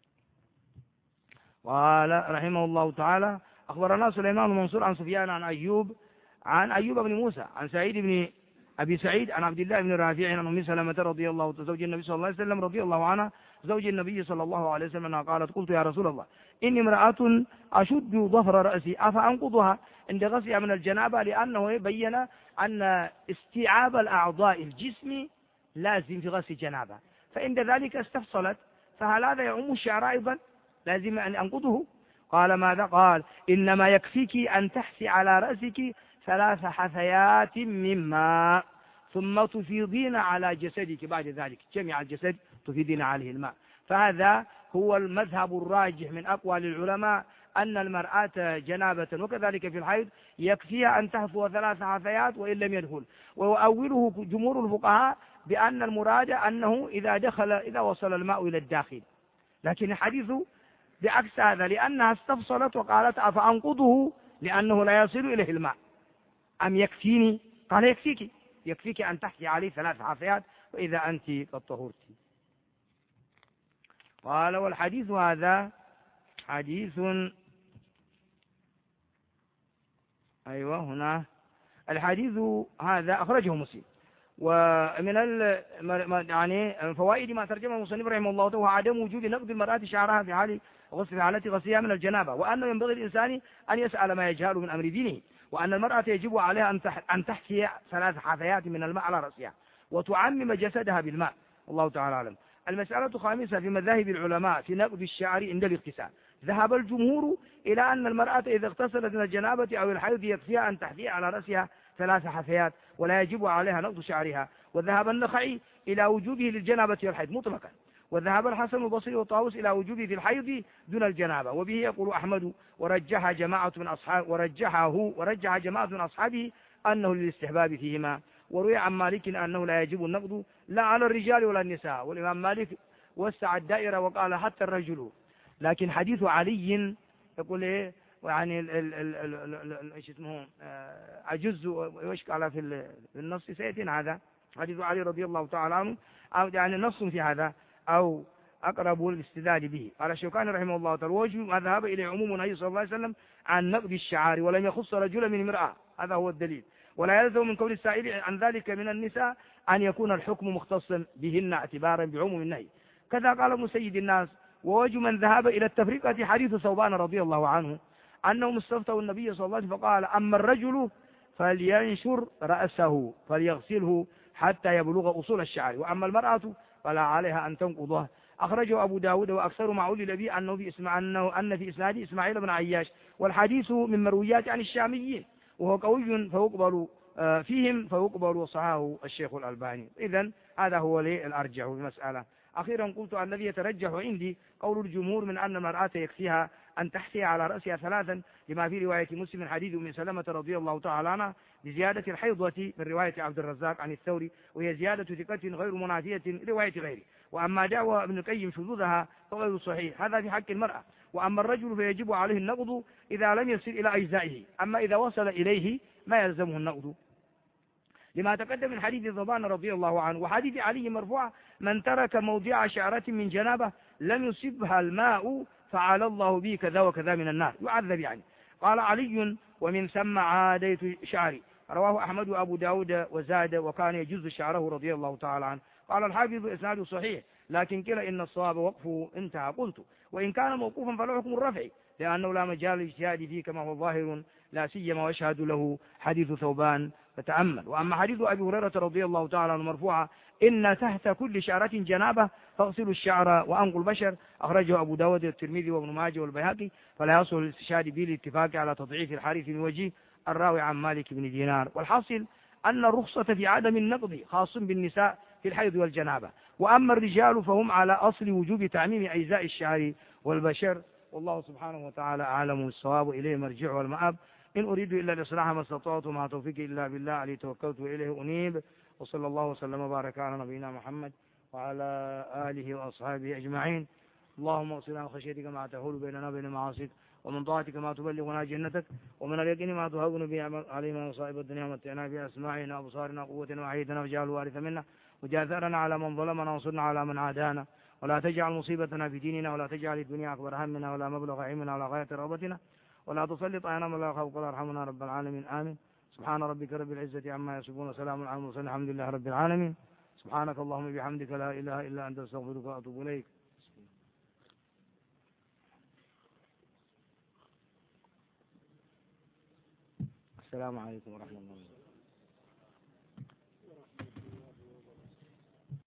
قال رحمه الله تعالى أخبرنا سليمان بن منصور عن سفيان عن أيوب بن موسى عن سعيد بن أبي سعيد عن عبد الله بن رافع عن أم سلمة رضي الله زوج النبي صلى الله عليه وسلم رضي الله عنها زوج النبي صلى الله عليه وسلم قالت قلت يا رسول الله إني امرأة أشد ظفر رأسي أفأنقضها عند غسلها من الجنابة، لأنه بين أن استيعاب الأعضاء الجسم لازم في غسل الجنابة، فعند ذلك استفصلت فهل هذا يعم الشعر أيضا لازم أن أنقضه؟ قال ماذا؟ قال إنما يكفيك أن تحسي على رأسك 3 حثيات من ماء ثم تفيضين على جسدك، بعد ذلك جميع الجسد تفيضين عليه الماء. فهذا هو المذهب الراجح من أقوال العلماء أن المرأة جنابة وكذلك في الحيض يكفيها أن تحفو 3 حثيات وإن لم يدخل. وأوله جمهور الفقهاء بأن المراد أنه إذا وصل الماء إلى الداخل، لكن الحديث بعكس هذا لأنها استفصلت وقالت أفأنقضه لأنه لا يصل إليه الماء أم يكفيني؟ قال يكفيك أن تحكي عليه 3 حثيات وإذا أنت قد طهرت. قال والحديث هذا حديث هنا الحديث هذا أخرجه مسلم. ومن يعني فوائد ما ترجمه المصنف رحمه الله تعالى عدم وجود نقض المرأة شعرها في حالة غسلها من الجنابة، وأنه ينبغي الإنسان أن يسأل ما يجهل من أمر دينه، وأن المرأة يجب عليها أن تحكي 3 حثيات من الماء على رأسها وتعمم جسدها بالماء. الله تعالى أعلم. المسألة 5 في مذاهب العلماء في نقض الشعر عند الاغتسال. ذهب الجمهور إلى أن المرأة إذا اغتسلت من الجنابة أو الحيض يكفيها أن تحثي على رأسها 3 حثيات ولا يجب عليها نقض شعرها. وذهب النخعي إلى وجوبه للجنابة والحيض مطلقا. وذهب الحسن البصري والطاووس إلى وجوبه في الحيض دون الجنابة، وبه يقول أحمد ورجح جماعة من أصحابه أنه للاستحباب فيهما. وروي عن مالك أنه لا يجب النقض لا على الرجال ولا النساء، والإمام مالك وسع الدائرة وقال حتى الرجل. لكن حديث علي يقول إيه يعني ايش اسمه أجز ويش قال في النص سيأتينا هذا حديث علي رضي الله تعالى عنه، أو يعني نص في هذا أو أقرب الاستدلال به. قال الشوكاني رحمه الله تعالى وجه ما ذهب إليه عموم النبي صلى الله عليه وسلم عن نقض الشعار ولم يخص رجلا من امرأة، هذا هو الدليل. ولا يلزم من قول السائل عن ذلك من النساء أن يكون الحكم مختصا بهن اعتبارا بعموم النهي. كذا قال ابن سيد الناس ووجه من ذهب إلى التفرقة حديث ثوبان رضي الله عنه أنهم استفتوا النبي صلى الله عليه وسلم فقال أما الرجل فلينشر رأسه فليغسله حتى يبلغ أصول الشعر، وأما المرأة فلا عليها أن تنقضه. أخرجه أبو داود وأكثر ما علل به أن في إسناده إسماعيل بن عياش، والحديث من مرويات عن الشاميين وهو قوي فيقبل فيهم فيقبل وصححه الشيخ الألباني. إذن هذا هو الأرجح في المسألة. أخيرا قلت الذي يترجح عندي قول الجمهور من أن المرأة يكفيها أن تحثي على رأسها ثلاثا، لما في رواية مسلم حديث أم سلمة رضي الله تعالى عنها بزيادة الحيضة من رواية عبد الرزاق عن الثوري، وهي زيادة ثقة غير منافية رواية غيره. وأما دعوى ابن القيم شذوذها فغير صحيح، هذا في حق المرأة. وأما الرجل فيجب عليه النقض إذا لم يصل إلى أجزائه، أما إذا وصل إليه ما يلزمه النقض، لما تقدم من حديث ثوبان رضي الله عنه وحديث علي مرفوع: من ترك موضع شعرة من جنابه لم يصبها الماء فعل الله به كذا وكذا من النار، يعذب يعني. قال علي: ومن ثم عاديت شعري. رواه أحمد وأبو داود وزاد: وكان يجز شعره رضي الله تعالى عنه. قال الحافظ: إسناده صحيح، لكن كلا إن الصواب وقفه انتهى. قلت: وإن كان موقوفا فله حكم الرفع، لأنه لا مجال للاجتهاد فيه كما هو ظاهر، لا سيما ويشهد له حديث ثوبان فتأمل. وأما حديث أبي هريرة رضي الله تعالى عنه مرفوعا: إن تحت كل شعرة جنابة فاغسلوا الشعر وأنقوا البشر، أخرجه أبو داود والترمذي وابن ماجه والبيهقي، فلا يصل الاستشهاد به الاتفاق على تضعيف الحارث من وجه الراوي عن مالك بن دينار. والحاصل أن الرخصة في عدم النقض خاص بالنساء في الحيض والجنابة، وأما الرجال فهم على أصل وجوب تعميم أجزاء الشعر والبشر. والله سبحانه وتعالى أعلم بالصواب، إليه مرجع والمآب. إن أريد إلا الإصلاح ما استطعت، مع توفيقي إلا بالله، عليه توكلت وإليه أنيب. وصلى الله وسلم وبارك على نبينا محمد وعلى آله وأصحابه أجمعين. اللهم اغفر عن خشيتك ما تحول بيننا وبين معاصيك، ومن طاعتك ما تبلغنا جنتك، ومن اليقين ما تهون به علينا مصائب الدنيا، ومتعنا بأسماعنا وأبصارنا وقوتنا وعيدنا واجعل الوارث منا، وجعل ثأرنا على من ظلمنا وانصرنا على من عادانا، ولا تجعل مصيبتنا في ديننا، ولا تجعل الدنيا أكبر همنا ولا مبلغ علمنا ولا غاية رغبتنا، ولا تسلط علينا من لا يخافك ولا يرحمنا رب العالمين. آمين. سبحان ربك رب العزة عما يصفون، وسلام على المرسلين، الحمد لله رب العالمين. سبحانك اللهم بحمدك لا إله إلا أنت أستغفرك وأتوب إليك. السلام عليكم ورحمة الله وبركاته.